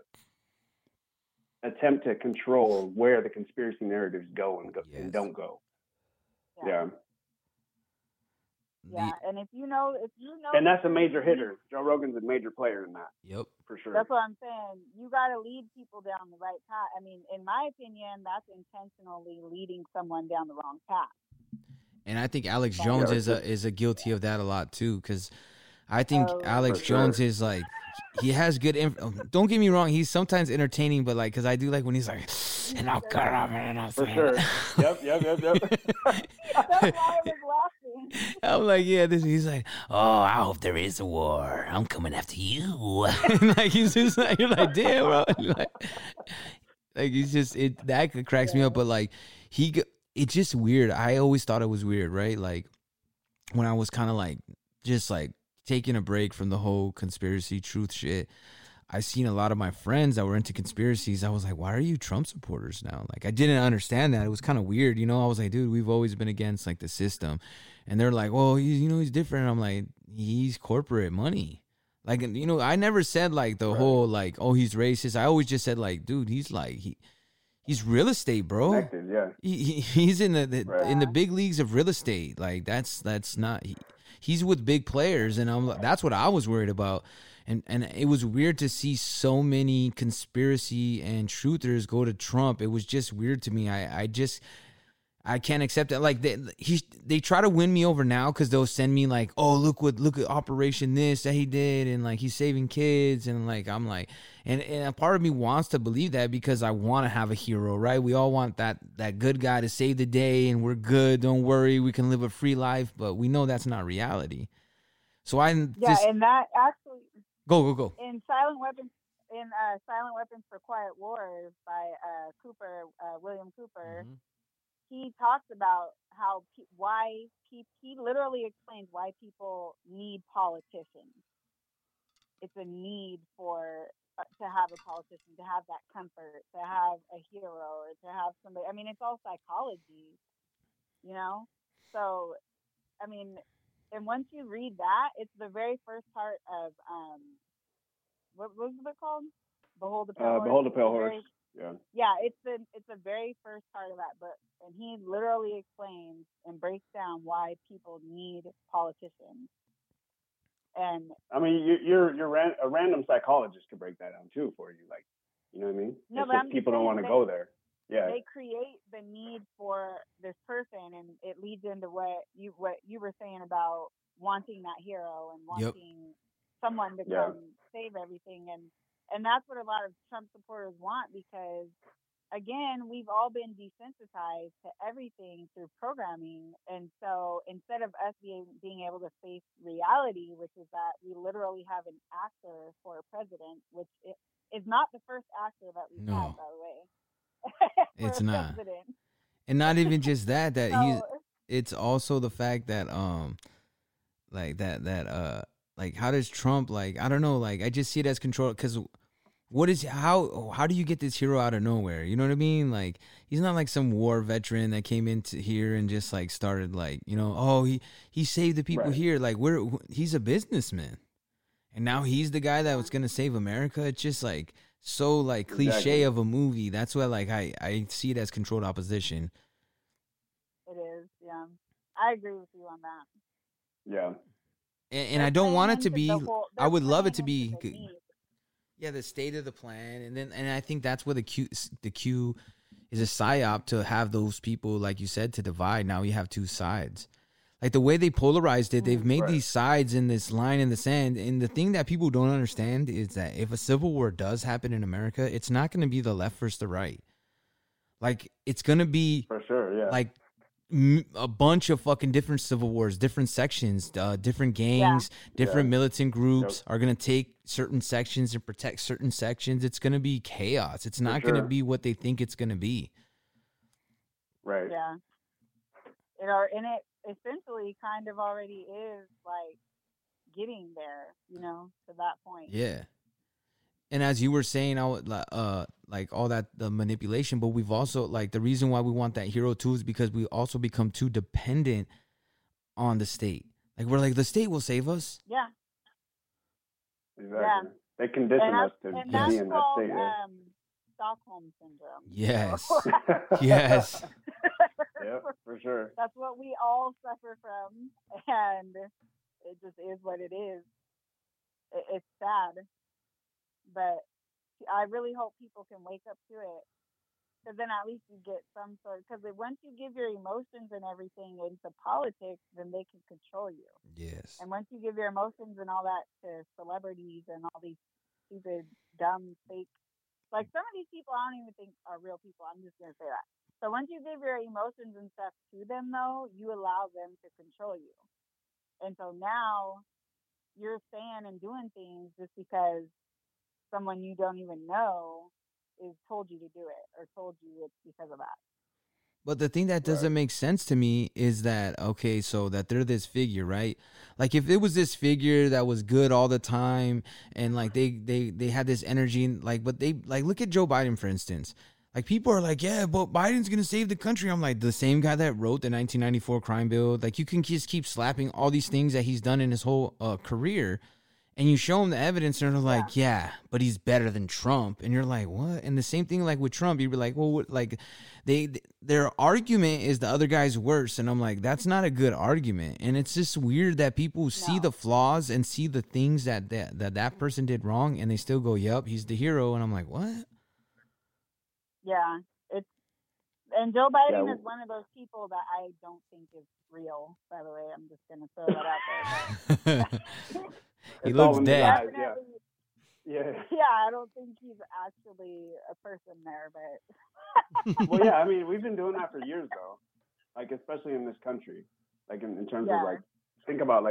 attempt to control where the conspiracy narratives go and don't go. Yeah. Yeah, and if you know, and that's a major hitter. Joe Rogan's a major player in that. Yep, for sure. That's what I'm saying. You got to lead people down the right path. I mean, in my opinion, that's intentionally leading someone down the wrong path. And I think Alex Jones is a guilty of that a lot too, because I think Alex Jones is like, he has good don't get me wrong, he's sometimes entertaining, but like, because I do like when he's like, and I'll cut off and I'll for sure. Yep. That's why I was laughing. I'm like, yeah, he's like, oh, I hope there is a war. I'm coming after you. And like, he's just like, you're like, damn, bro. Like he's just, that cracks me up, but like, it's just weird. I always thought it was weird, right? Like, when I was kind of like, just like, taking a break from the whole conspiracy truth shit, I seen a lot of my friends that were into conspiracies. I was like, why are you Trump supporters now? Like, I didn't understand that. It was kind of weird, you know. I was like, dude, we've always been against like the system, and they're like, well, he's different. I'm like, he's corporate money. Like, you know, I never said like the whole like, oh, he's racist. I always just said like, dude, he's like he's real estate, bro. Connected, yeah. He's in the big leagues of real estate. Like that's not. He's with big players, and that's what I was worried about. And it was weird to see so many conspiracy and truthers go to Trump. It was just weird to me. I can't accept it. Like they try to win me over now because they'll send me like, oh, look at Operation this that he did, and like he's saving kids, and like I'm like, and a part of me wants to believe that because I want to have a hero, right? We all want that good guy to save the day, and we're good. Don't worry, we can live a free life, but we know that's not reality. So and that actually go in Silent Weapons for Quiet Wars by William Cooper. Mm-hmm. He talks about how he literally explains why people need politicians. It's a need for to have a politician, to have that comfort, to have a hero, or to have somebody. I mean, it's all psychology, you know. So, I mean, and once you read that, it's the very first part of what was it called? Behold the Pale Horse. Behold the Pale Horse. Yeah, it's the very first part of that book, and he literally explains and breaks down why people need politicians. And I mean, you're a random psychologist could break that down too for you, like, you know what I mean? No, it's but just people don't want to go there. Yeah. they create the need for this person, and it leads into what you were saying about wanting that hero and Yep. wanting someone to Yeah. come save everything, and that's what a lot of Trump supporters want, because again, we've all been desensitized to everything through programming. And so instead of us being able to face reality, which is that we literally have an actor for a president, which is not the first actor that we've had, No. by the way. for It's a not. president. And not even just that, So, it's also the fact that like how does Trump, like, I don't know, like I just see it as control, because how do you get this hero out of nowhere? You know what I mean? Like, he's not like some war veteran that came into here and just like started like, you know, oh, he saved the people Right. here. Like, he's a businessman, and now he's the guy that was gonna save America. It's just like so like cliche Exactly. of a movie. That's why like I see it as controlled opposition. it is, yeah. I agree with you on that. Yeah. And I don't want it to be. I would love it to they're be. playing into the need. Yeah, the state of the plan, and I think that's where the Q is a psyop to have those people, like you said, to divide. Now you have two sides. Like the way they polarized it, they've made Right. these sides in this line in the sand. And the thing that people don't understand is that if a civil war does happen in America, it's not going to be the left versus the right. Like, it's going to be For sure. Yeah. like a bunch of fucking different civil wars, different sections, different gangs, different Yeah. militant groups are going to take certain sections and protect certain sections. It's going to be chaos. It's not going to sure. be what they think it's going to be. Right. Yeah. And it essentially kind of already is like getting there, to that point. Yeah. And as you were saying, like all that, the manipulation, but we've also, like, the reason why we want that hero too is because we also become too dependent on the state. Like, we're like, the state will save us. Yeah. Exactly. Yeah. They condition And us that's, to and be that's in that called state. Yeah. Stockholm syndrome. Yes. Yes. Yeah, for sure. That's what we all suffer from, and it just is what it is. It's sad, but I really hope people can wake up to it, because then at least you get some sort. Because once you give your emotions and everything into politics, then they can control you. Yes. And once you give your emotions and all that to celebrities and all these stupid, dumb, fake, like some of these people I don't even think are real people. I'm just going to say that. So once you give your emotions and stuff to them, though, you allow them to control you. And so now you're saying and doing things just because someone you don't even know is told you to do it or told you it's because of that. But the thing that doesn't make sense to me is that, okay, so that they're this figure, right? Like, if it was this figure that was good all the time and like they had this energy, and like, but they, like, look at Joe Biden, for instance. Like, people are like, yeah, but Biden's going to save the country. I'm like, the same guy that wrote the 1994 crime bill. Like, you can just keep slapping all these things that he's done in his whole career, and you show them the evidence, and they're like, yeah, but he's better than Trump. And you're like, what? And the same thing, like, with Trump, you'd be like, well, what, like, their argument is the other guy's worse. And I'm like, that's not a good argument. And it's just weird that people see the flaws and see the things that person did wrong, and they still go, yep, he's the hero. And I'm like, what? Yeah, and Joe Biden is one of those people that I don't think is real. By the way, I'm just gonna throw that out there. He looks dead. Yeah. Yeah, I don't think he's actually a person there, but. Well, yeah, I mean, we've been doing that for years, though. Like, especially in this country, like in terms of like, think about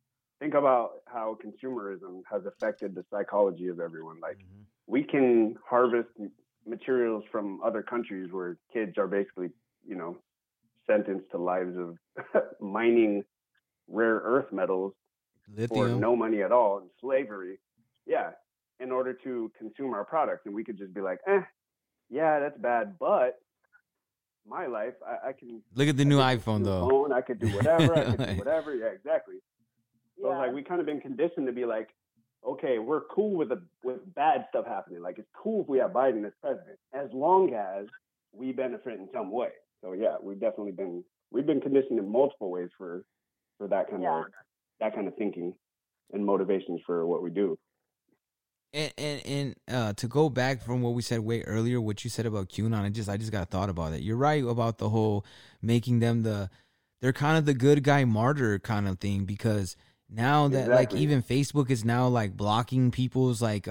how consumerism has affected the psychology of everyone. Like, we can harvest materials from other countries where kids are basically, sentenced to lives of mining rare earth metals for no money at all and slavery. Yeah. In order to consume our products. And we could just be like, yeah, that's bad. But my life, I can look at the new iPhone, though. I could do whatever. Yeah, exactly. So it's like we kind of been conditioned to be like, okay, we're cool with bad stuff happening. Like, it's cool if we have Biden as president, as long as we benefit in some way. So yeah, we've been conditioned in multiple ways for that kind of thinking and motivations for what we do. And to go back from what we said way earlier, what you said about QAnon, I just got thought about it. You're right about the whole making them they're kind of the good guy martyr kind of thing, because now that like even Facebook is now like blocking people's like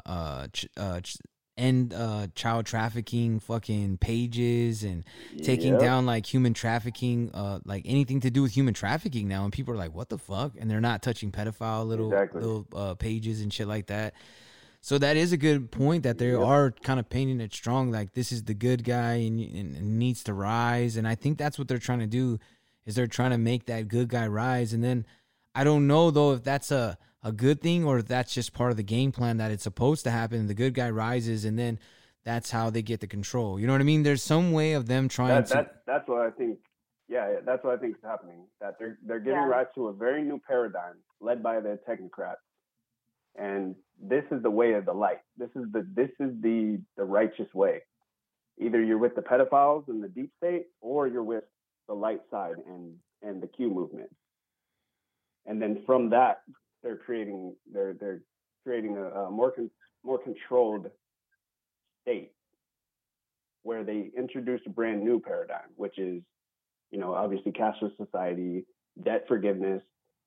child trafficking fucking pages and taking down like human trafficking, like anything to do with human trafficking now, and people are like, what the fuck? And they're not touching pedophile little pages and shit like that. So that is a good point that they are kind of painting it strong, like this is the good guy and needs to rise. And I think that's what they're trying to do, is they're trying to make that good guy rise. And then I don't know though if that's a good thing or if that's just part of the game plan that it's supposed to happen. The good guy rises and then that's how they get the control. You know what I mean? There's some way of them trying to. That's what I think. Yeah, that's what I think is happening. That they're giving rise to a very new paradigm led by the technocrats. And this is the way of the light. This is the righteous way. Either you're with the pedophiles and the deep state, or you're with the light side and the Q movement. And then from that, they're creating a more controlled state where they introduced a brand new paradigm, which is, obviously cashless society, debt forgiveness,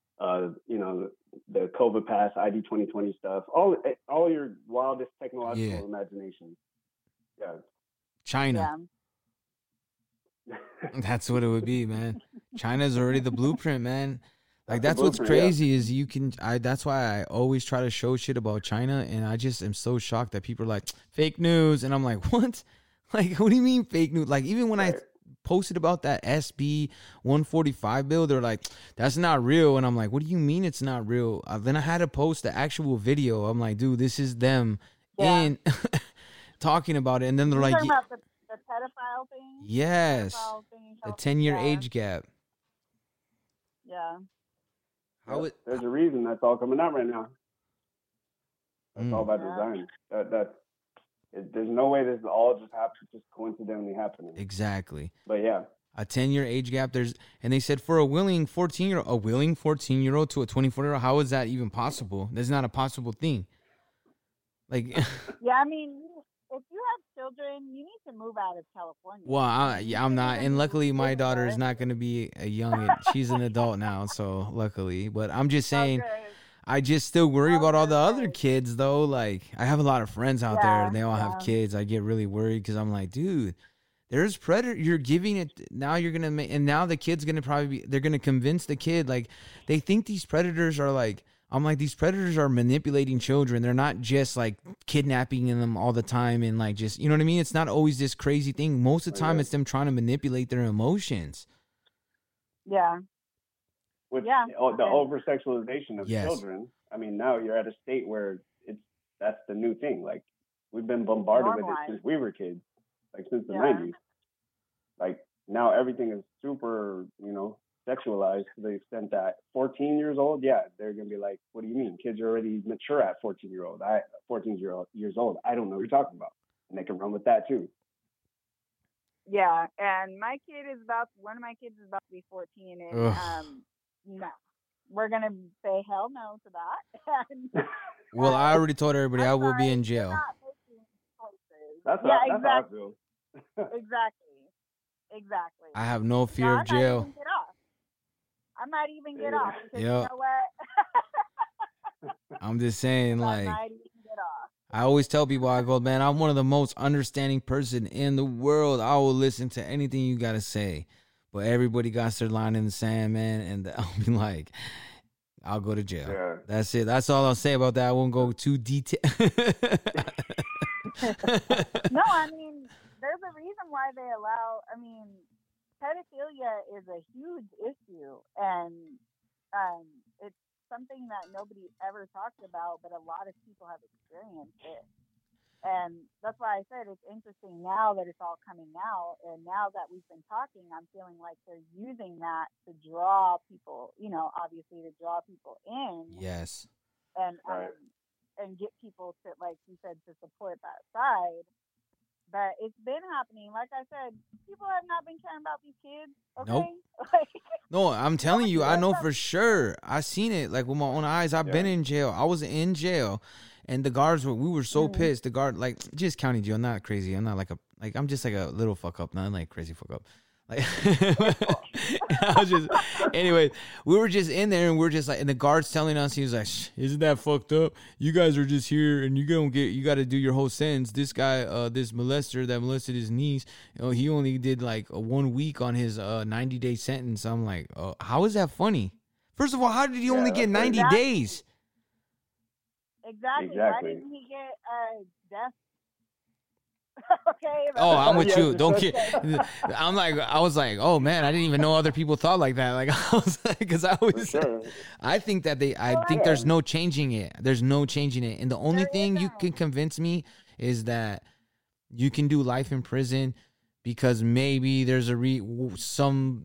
the COVID pass, ID 2020 stuff, all your wildest technological imagination. Yeah. China. Yeah. That's what it would be, man. China's already the blueprint, man. Like that's what's crazy is that's why I always try to show shit about China, and I just am so shocked that people are like fake news, and I'm like, what? Like, what do you mean fake news? Like, even when I posted about that SB 145 bill, they're like, that's not real, and I'm like, what do you mean it's not real? Then I had to post the actual video. I'm like, dude, this is them in talking about it, and then they're like, talking about the pedophile thing. Yes, pedophile thing, the 10-year age gap. Yeah. There's a reason that's all coming out right now. That's all by design. There's no way this is all just coincidentally happening. Exactly. But yeah, a 10-year age gap. And they said for a willing 14-year-old to a 24-year-old, how is that even possible? That's not a possible thing. Like, yeah, I mean, if you have children, you need to move out of California. Well, I'm not, and luckily my daughter is not going to be a young. She's an adult now, so luckily. But I'm just saying, I just still worry about all the other kids, though. Like, I have a lot of friends out there, and they all have kids. I get really worried because I'm like, dude, there's predator. You're giving it now. You're gonna make, and now the kid's gonna they're gonna convince the kid, like, they think these predators are like. I'm like, these predators are manipulating children. They're not just like kidnapping them all the time and like just, you know what I mean? It's not always this crazy thing. Most of the time, it's them trying to manipulate their emotions. Yeah. The over-sexualization of children. I mean, now you're at a state where that's the new thing. Like, we've been bombarded with it since we were kids, like since the 90s. Like, now everything is super, sexualized to the extent that 14 years old, they're gonna be like, what do you mean? Kids are already mature at 14 years old. I don't know what you're talking about, and they can run with that too. Yeah, and one of my kids is about to be 14, and no, we're gonna say hell no to that. And, well, I already told everybody I will be in jail. That's how I feel. Exactly. I have no fear of jail. I might even get off because you know what? I'm just saying, like, I might even get off. I always tell people, I go, man, I'm one of the most understanding person in the world. I will listen to anything you got to say. But everybody got their line in the sand, man, and I'll be like, I'll go to jail. Yeah. That's it. That's all I'll say about that. I won't go too detailed. No, I mean, there's a reason why they allow, pedophilia is a huge issue, and it's something that nobody ever talks about, but a lot of people have experienced it. And that's why I said it's interesting now that it's all coming out, and now that we've been talking, I'm feeling like they're using that to draw people, obviously to draw people in. Yes. And get people to, like you said, to support that side. But it's been happening. Like I said, people have not been caring about these kids. Okay. Nope. Like, No, I'm telling you, I know for sure. I seen it like with my own eyes. I've been in jail. I was in jail, and the guards we were so pissed. The guard, like, just county jail. I'm not crazy. I'm not I'm just like a little fuck up, not like crazy fuck up. Like, I was just, anyway, we were just in there and we're just like, and the guard's telling us, he was like, isn't that fucked up? You guys are just here and you got to do your whole sentence. This guy, this molester that molested his niece, he only did like 1 week on his 90-day sentence. I'm like, how is that funny? First of all, how did he only get 90 days? Exactly. Why didn't he get death? Okay. Oh, I'm with you. Don't get. I was like, oh man, I didn't even know other people thought like that. Like I was, because I was. I think that I think there's no changing it. There's no changing it, and the only thing you can convince me is that you can do life in prison because maybe there's some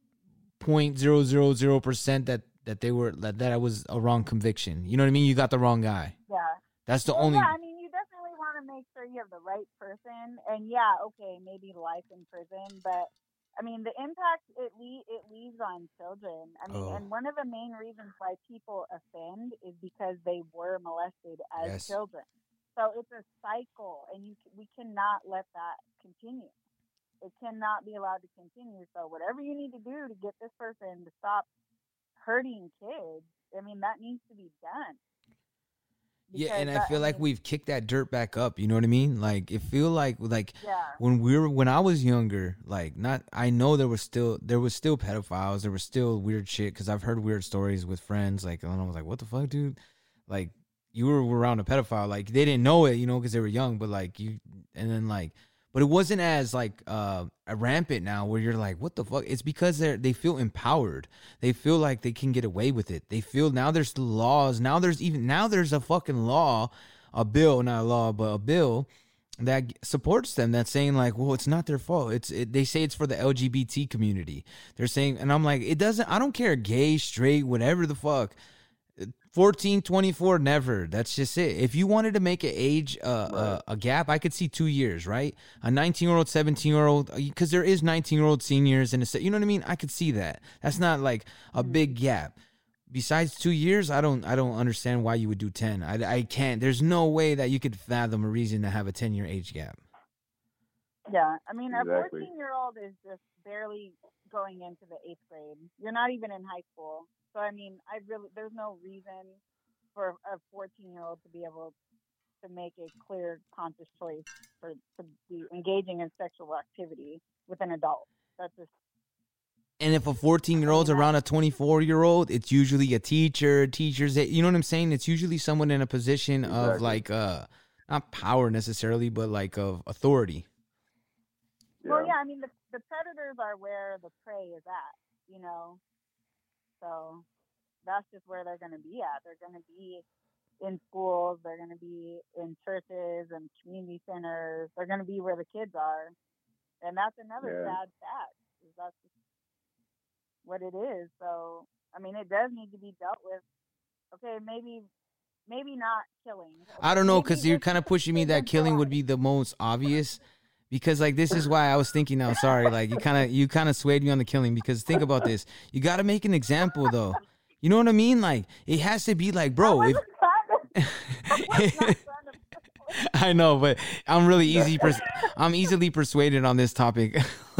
0.000% that they were that was a wrong conviction. You know what I mean? You got the wrong guy. Yeah. That's the only. Yeah, I mean, you definitely want to make sure you have the right person, and yeah, okay, maybe life in prison, but I mean, the impact it leaves on children. I mean, and one of the main reasons why people offend is because they were molested as children. So it's a cycle, and we cannot let that continue. It cannot be allowed to continue. So whatever you need to do to get this person to stop hurting kids, I mean, that needs to be done. Yeah, and I feel like we've kicked that dirt back up. You know what I mean? Like, it feel like when I was younger, like, I know there was still pedophiles, there was still weird shit because I've heard weird stories with friends. Like, and I was like, what the fuck, dude? Like, you were around a pedophile, like they didn't know it, you know, because they were young. But like but it wasn't as like rampant now where you're like, what the fuck? It's because they feel empowered. They feel like they can get away with it. They feel now there's laws. Now there's a fucking law, a bill that supports them. That's saying like, well, it's not their fault. They say it's for the LGBT community. They're saying, and I'm like, I don't care, gay, straight, whatever the fuck. 14, 24, never. That's just it. If you wanted to make an age a gap, I could see 2 years, right? A 19-year-old, 17-year-old, because there is 19-year-old seniors and you know what I mean? I could see that. That's not like a big gap. Besides 2 years, I don't understand why you would do 10. I can't. There's no way that you could fathom a reason to have a 10-year age gap. Yeah, I mean, a 14-year-old is just barely going into the 8th grade. You're not even in high school. So, I mean, there's no reason for a 14-year-old to be able to make a clear, conscious choice to be engaging in sexual activity with an adult. That's just. And if a 14-year-old's around a 24-year-old, it's usually a teachers, you know what I'm saying? It's usually someone in a position of like, not power necessarily, but like of authority. Well, yeah, I mean, the predators are where the prey is at, you know? So that's just where they're going to be at. They're going to be in schools. They're going to be in churches and community centers. They're going to be where the kids are. And that's another sad fact. That's just what it is. So, I mean, it does need to be dealt with. Okay, maybe not killing. Okay, I don't know, because you're kind of pushing me that killing would be the most obvious. Because like this is why I was thinking now. Sorry, like you kind of swayed me on the killing. Because think about this, you got to make an example though. You know what I mean? Like it has to be like, bro. I know, but I'm really I'm easily persuaded on this topic.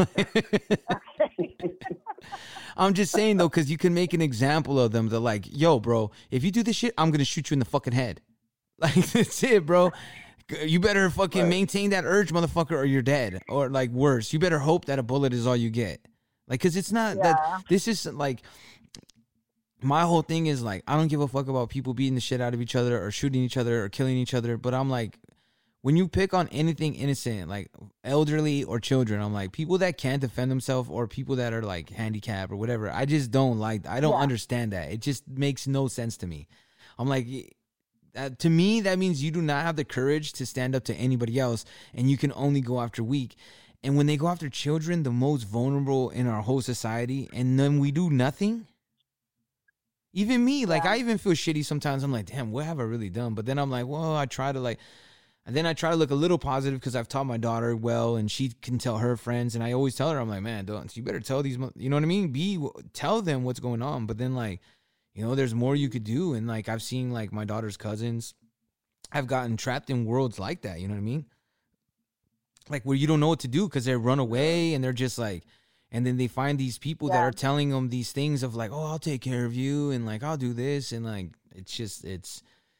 I'm just saying though, because you can make an example of them. They're like, yo, bro, if you do this shit, I'm gonna shoot you in the fucking head. Like that's it, bro. You better fucking maintain that urge, motherfucker, or you're dead. Or, like, worse. You better hope that a bullet is all you get. Like, because it's not that... This is, like... My whole thing is, like, I don't give a fuck about people beating the shit out of each other or shooting each other or killing each other. But I'm like... When you pick on anything innocent, like elderly or children, I'm like, people that can't defend themselves or people that are, like, handicapped or whatever, I just don't like... I don't understand that. It just makes no sense to me. I'm like... to me, that means you do not have the courage to stand up to anybody else, and you can only go after weak. And when they go after children, the most vulnerable in our whole society, and then we do nothing. Even me, like I even feel shitty sometimes. I'm like, damn, what have I really done? But then I'm like, well, I try to like, And then I try to look a little positive because I've taught my daughter well, and she can tell her friends. And I always tell her, I'm like, man, you better tell these, you know what I mean? Tell them what's going on. But then, like, you know, there's more you could do. And like, I've seen like my daughter's cousins have gotten trapped in worlds like that. You know what I mean? Like where you don't know what to do because they run away and they're just like, and then they find these people that are telling them these things of like, oh, I'll take care of you. And like, I'll do this. And like, it's just, it's,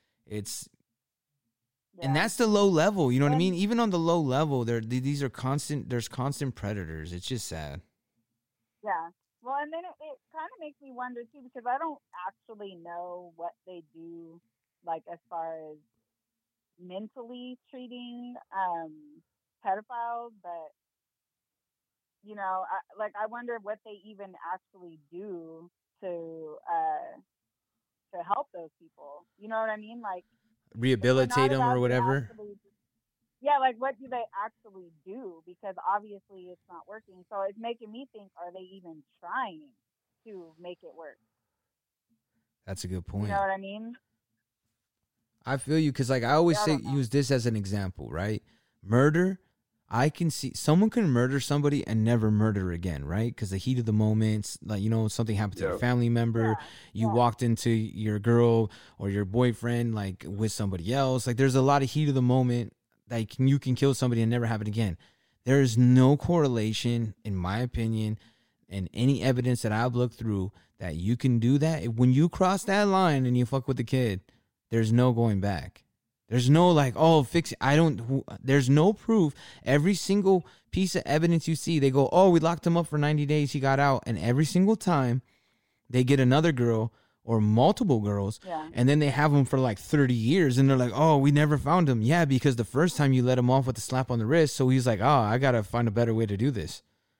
and that's the low level, you know what I mean? Even on the low level, these are there's constant predators. It's just sad. Yeah. Well, and then it kind of makes me wonder, too, because I don't actually know what they do, like, as far as mentally treating pedophiles, but, you know, I wonder what they even actually do to help those people. You know what I mean? Like, rehabilitate them or whatever. Like what do they actually do? Because obviously it's not working. So it's making me think, are they even trying to make it work? That's a good point. You know what I mean? I feel you because like I always use this as an example, right? Murder. I can see someone can murder somebody and never murder again, right? Because the heat of the moment, like, you know, something happened to a family member. You walked into your girl or your boyfriend, like, with somebody else. Like, there's a lot of heat of the moment. Like, you can kill somebody and never happen again. There is no correlation, in my opinion, and any evidence that I've looked through that you can do that. When you cross that line and you fuck with the kid, there's no going back. There's no like, oh, fix it. There's no proof. Every single piece of evidence you see, they go, oh, we locked him up for 90 days. He got out. And every single time they get another girl or multiple girls, and then they have him for like 30 years. And they're like, oh, we never found him. Yeah, because the first time you let him off with a slap on the wrist. So he's like, oh, I got to find a better way to do this.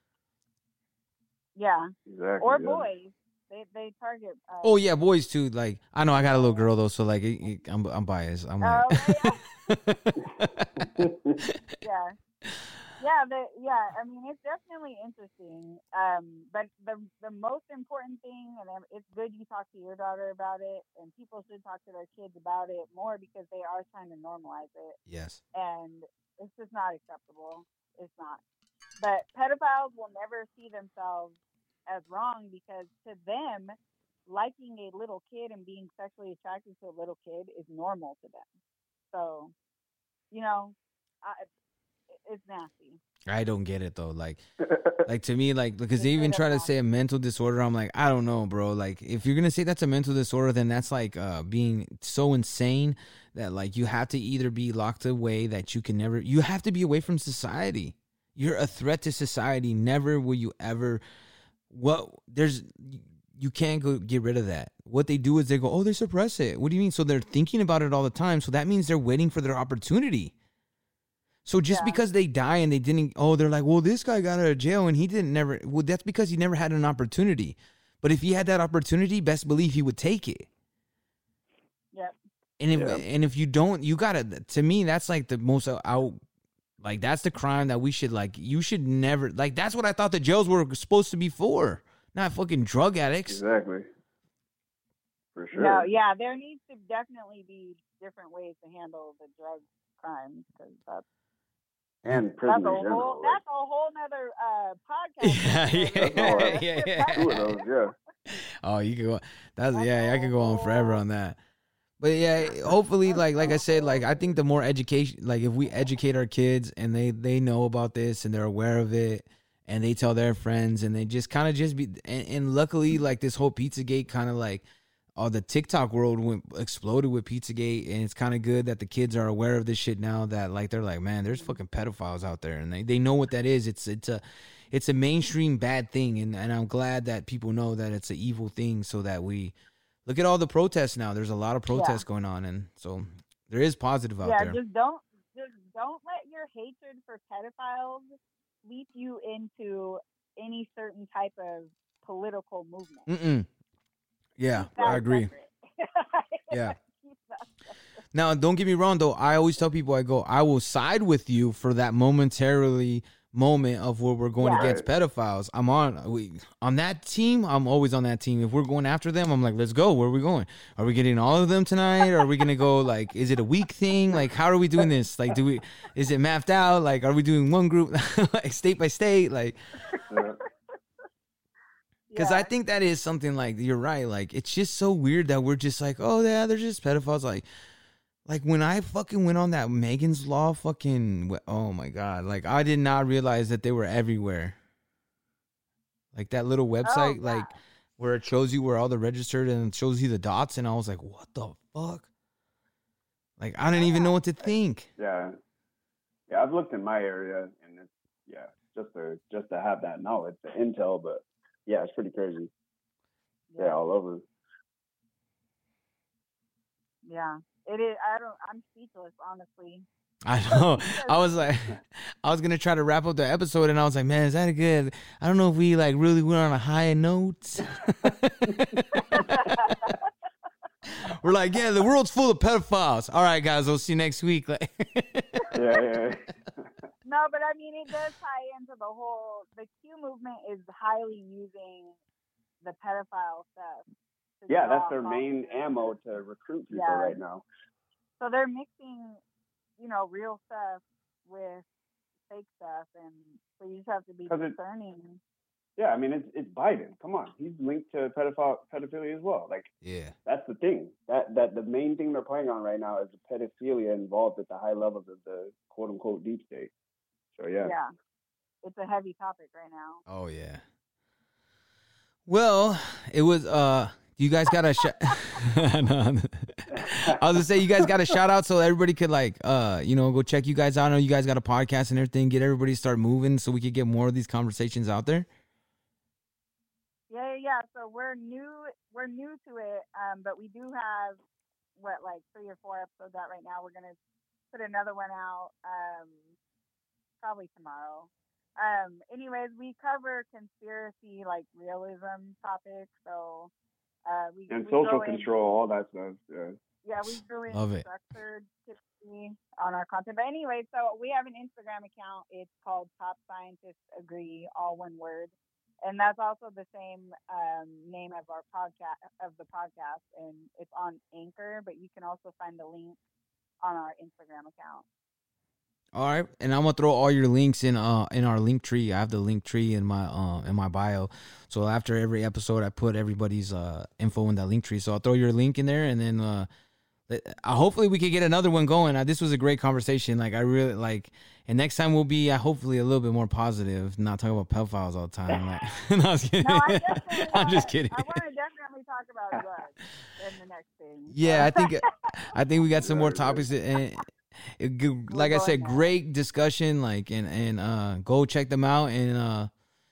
Yeah. Exactly. Or boys. They target. Oh yeah, boys too. Like I know I got a little girl though, so like I'm biased. I'm like, yeah. I mean, it's definitely interesting. But the most important thing, and it's good you talk to your daughter about it, and people should talk to their kids about it more because they are trying to normalize it. Yes. And it's just not acceptable. It's not. But pedophiles will never see themselves as wrong because to them, liking a little kid and being sexually attracted to a little kid is normal to them. So, you know, it's nasty. I don't get it though. Like to me, like because they even try to say a mental disorder. I'm like, I don't know, bro. Like if you're gonna say that's a mental disorder, then that's like being so insane that like you have to either be locked away that you can never. You have to be away from society. You're a threat to society. Never will you ever. You can't go get rid of that. What they do is they go, oh, they suppress it. What do you mean? So they're thinking about it all the time. So that means they're waiting for their opportunity. So just because they die and they didn't, they're like, well, this guy got out of jail and he didn't never. Well, that's because he never had an opportunity. But if he had that opportunity, best believe he would take it. Yep. And if you don't, you gotta. To me, that's like the most out. Like, that's the crime that we should, like, you should never, like, that's what I thought the jails were supposed to be for. Not fucking drug addicts. Exactly. For sure. No, yeah, there needs to definitely be different ways to handle the drug crimes. Cause and prison in general. That's a whole nother podcast. Yeah. Two of those, yeah. Oh, you can go, I could go on forever on that. But yeah, hopefully, like I said, like I think the more education, like if we educate our kids and they know about this and they're aware of it and they tell their friends and they just kind of just be, and luckily, like this whole Pizzagate kind of like, the TikTok world exploded with Pizzagate, and it's kind of good that the kids are aware of this shit now. That like they're like, man, there's fucking pedophiles out there, and they know what that is. It's a mainstream bad thing, and I'm glad that people know that it's an evil thing, so that we. Look at all the protests now. There's a lot of protests going on, and so there is positive out there. Yeah, just don't let your hatred for pedophiles leap you into any certain type of political movement. Yeah, I agree. Yeah. Now, don't get me wrong, though. I always tell people, I will side with you for that momentarily moment of where we're going against pedophiles. I'm on that team. I'm always on that team. If we're going after them, I'm like, let's go. Where are we going? Are we getting all of them tonight? Or are we gonna go like? Is it a week thing? Like, how are we doing this? Like, is it mapped out? Like, are we doing one group, like state by state? Like, because I think that is something like you're right. Like, it's just so weird that we're just like, oh yeah, they're just pedophiles. Like when I fucking went on that Megan's Law fucking, oh my God. Like I did not realize that they were everywhere. Like that little website, like where it shows you where all the registered and it shows you the dots. And I was like, what the fuck? Like, I didn't even know what to think. Yeah. Yeah. I've looked in my area and it's, just to have that knowledge, the intel, but yeah, it's pretty crazy. Yeah. All over. Yeah. It is. I'm speechless, honestly. I know. I was going to try to wrap up the episode and I was like, man, is that good? I don't know if we like really went on a high note. We're like, yeah, the world's full of pedophiles. All right, guys, we'll see you next week. Yeah. No, but I mean, it does tie into the Q movement is highly using the pedophile stuff. Yeah, that's their main ammo to recruit people right now. So they're mixing, real stuff with fake stuff, and so you just have to be discerning. Yeah, I mean, it's Biden. Come on, he's linked to pedophilia as well. Like, yeah, that's the thing. That the main thing they're playing on right now is the pedophilia involved at the high levels of the quote unquote deep state. So yeah, it's a heavy topic right now. Oh yeah. Well, it was you guys got a I was gonna say you guys got a shout out so everybody could go check you guys out. I know you guys got a podcast and everything. Get everybody to start moving so we could get more of these conversations out there. Yeah. So we're new to it, but we do have 3 or 4 episodes out right now. We're gonna put another one out probably tomorrow. Anyways, we cover conspiracy realism topics. So. We social control, all that stuff. Yeah, we really love it. Structured typically on our content. But anyway, so we have an Instagram account. It's called Top Scientists Agree, all one word, and that's also the same name of our podcast and it's on Anchor. But you can also find the link on our Instagram account. All right, and I'm gonna throw all your links in our link tree. I have the link tree in my bio. So after every episode, I put everybody's info in that link tree. So I'll throw your link in there, and then hopefully we could get another one going. This was a great conversation. Like I really like, and next time we'll be hopefully a little bit more positive, not talking about pedophiles all the time. No, I was kidding. No, I'm just kidding. I want to definitely talk about drugs in the next thing. Yeah, I think we got some more topics and. Like I said, great discussion. And go check them out. And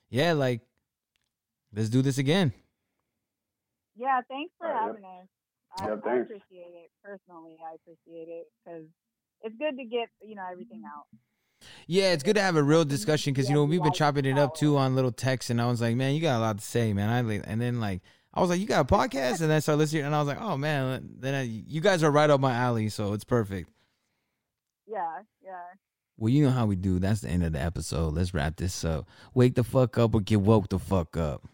let's do this again. Yeah, thanks for having us. I thanks. appreciate it personally. I appreciate it because it's good to get everything out. Yeah, it's good to have a real discussion because we've been chopping it up too on little texts, and I was like, man, you got a lot to say, man. I was like, you got a podcast, and then I started listening, and I was like, oh man, you guys are right up my alley, so it's perfect. Yeah. Well, you know how we do. That's the end of the episode. Let's wrap this up. Wake the fuck up or get woke the fuck up.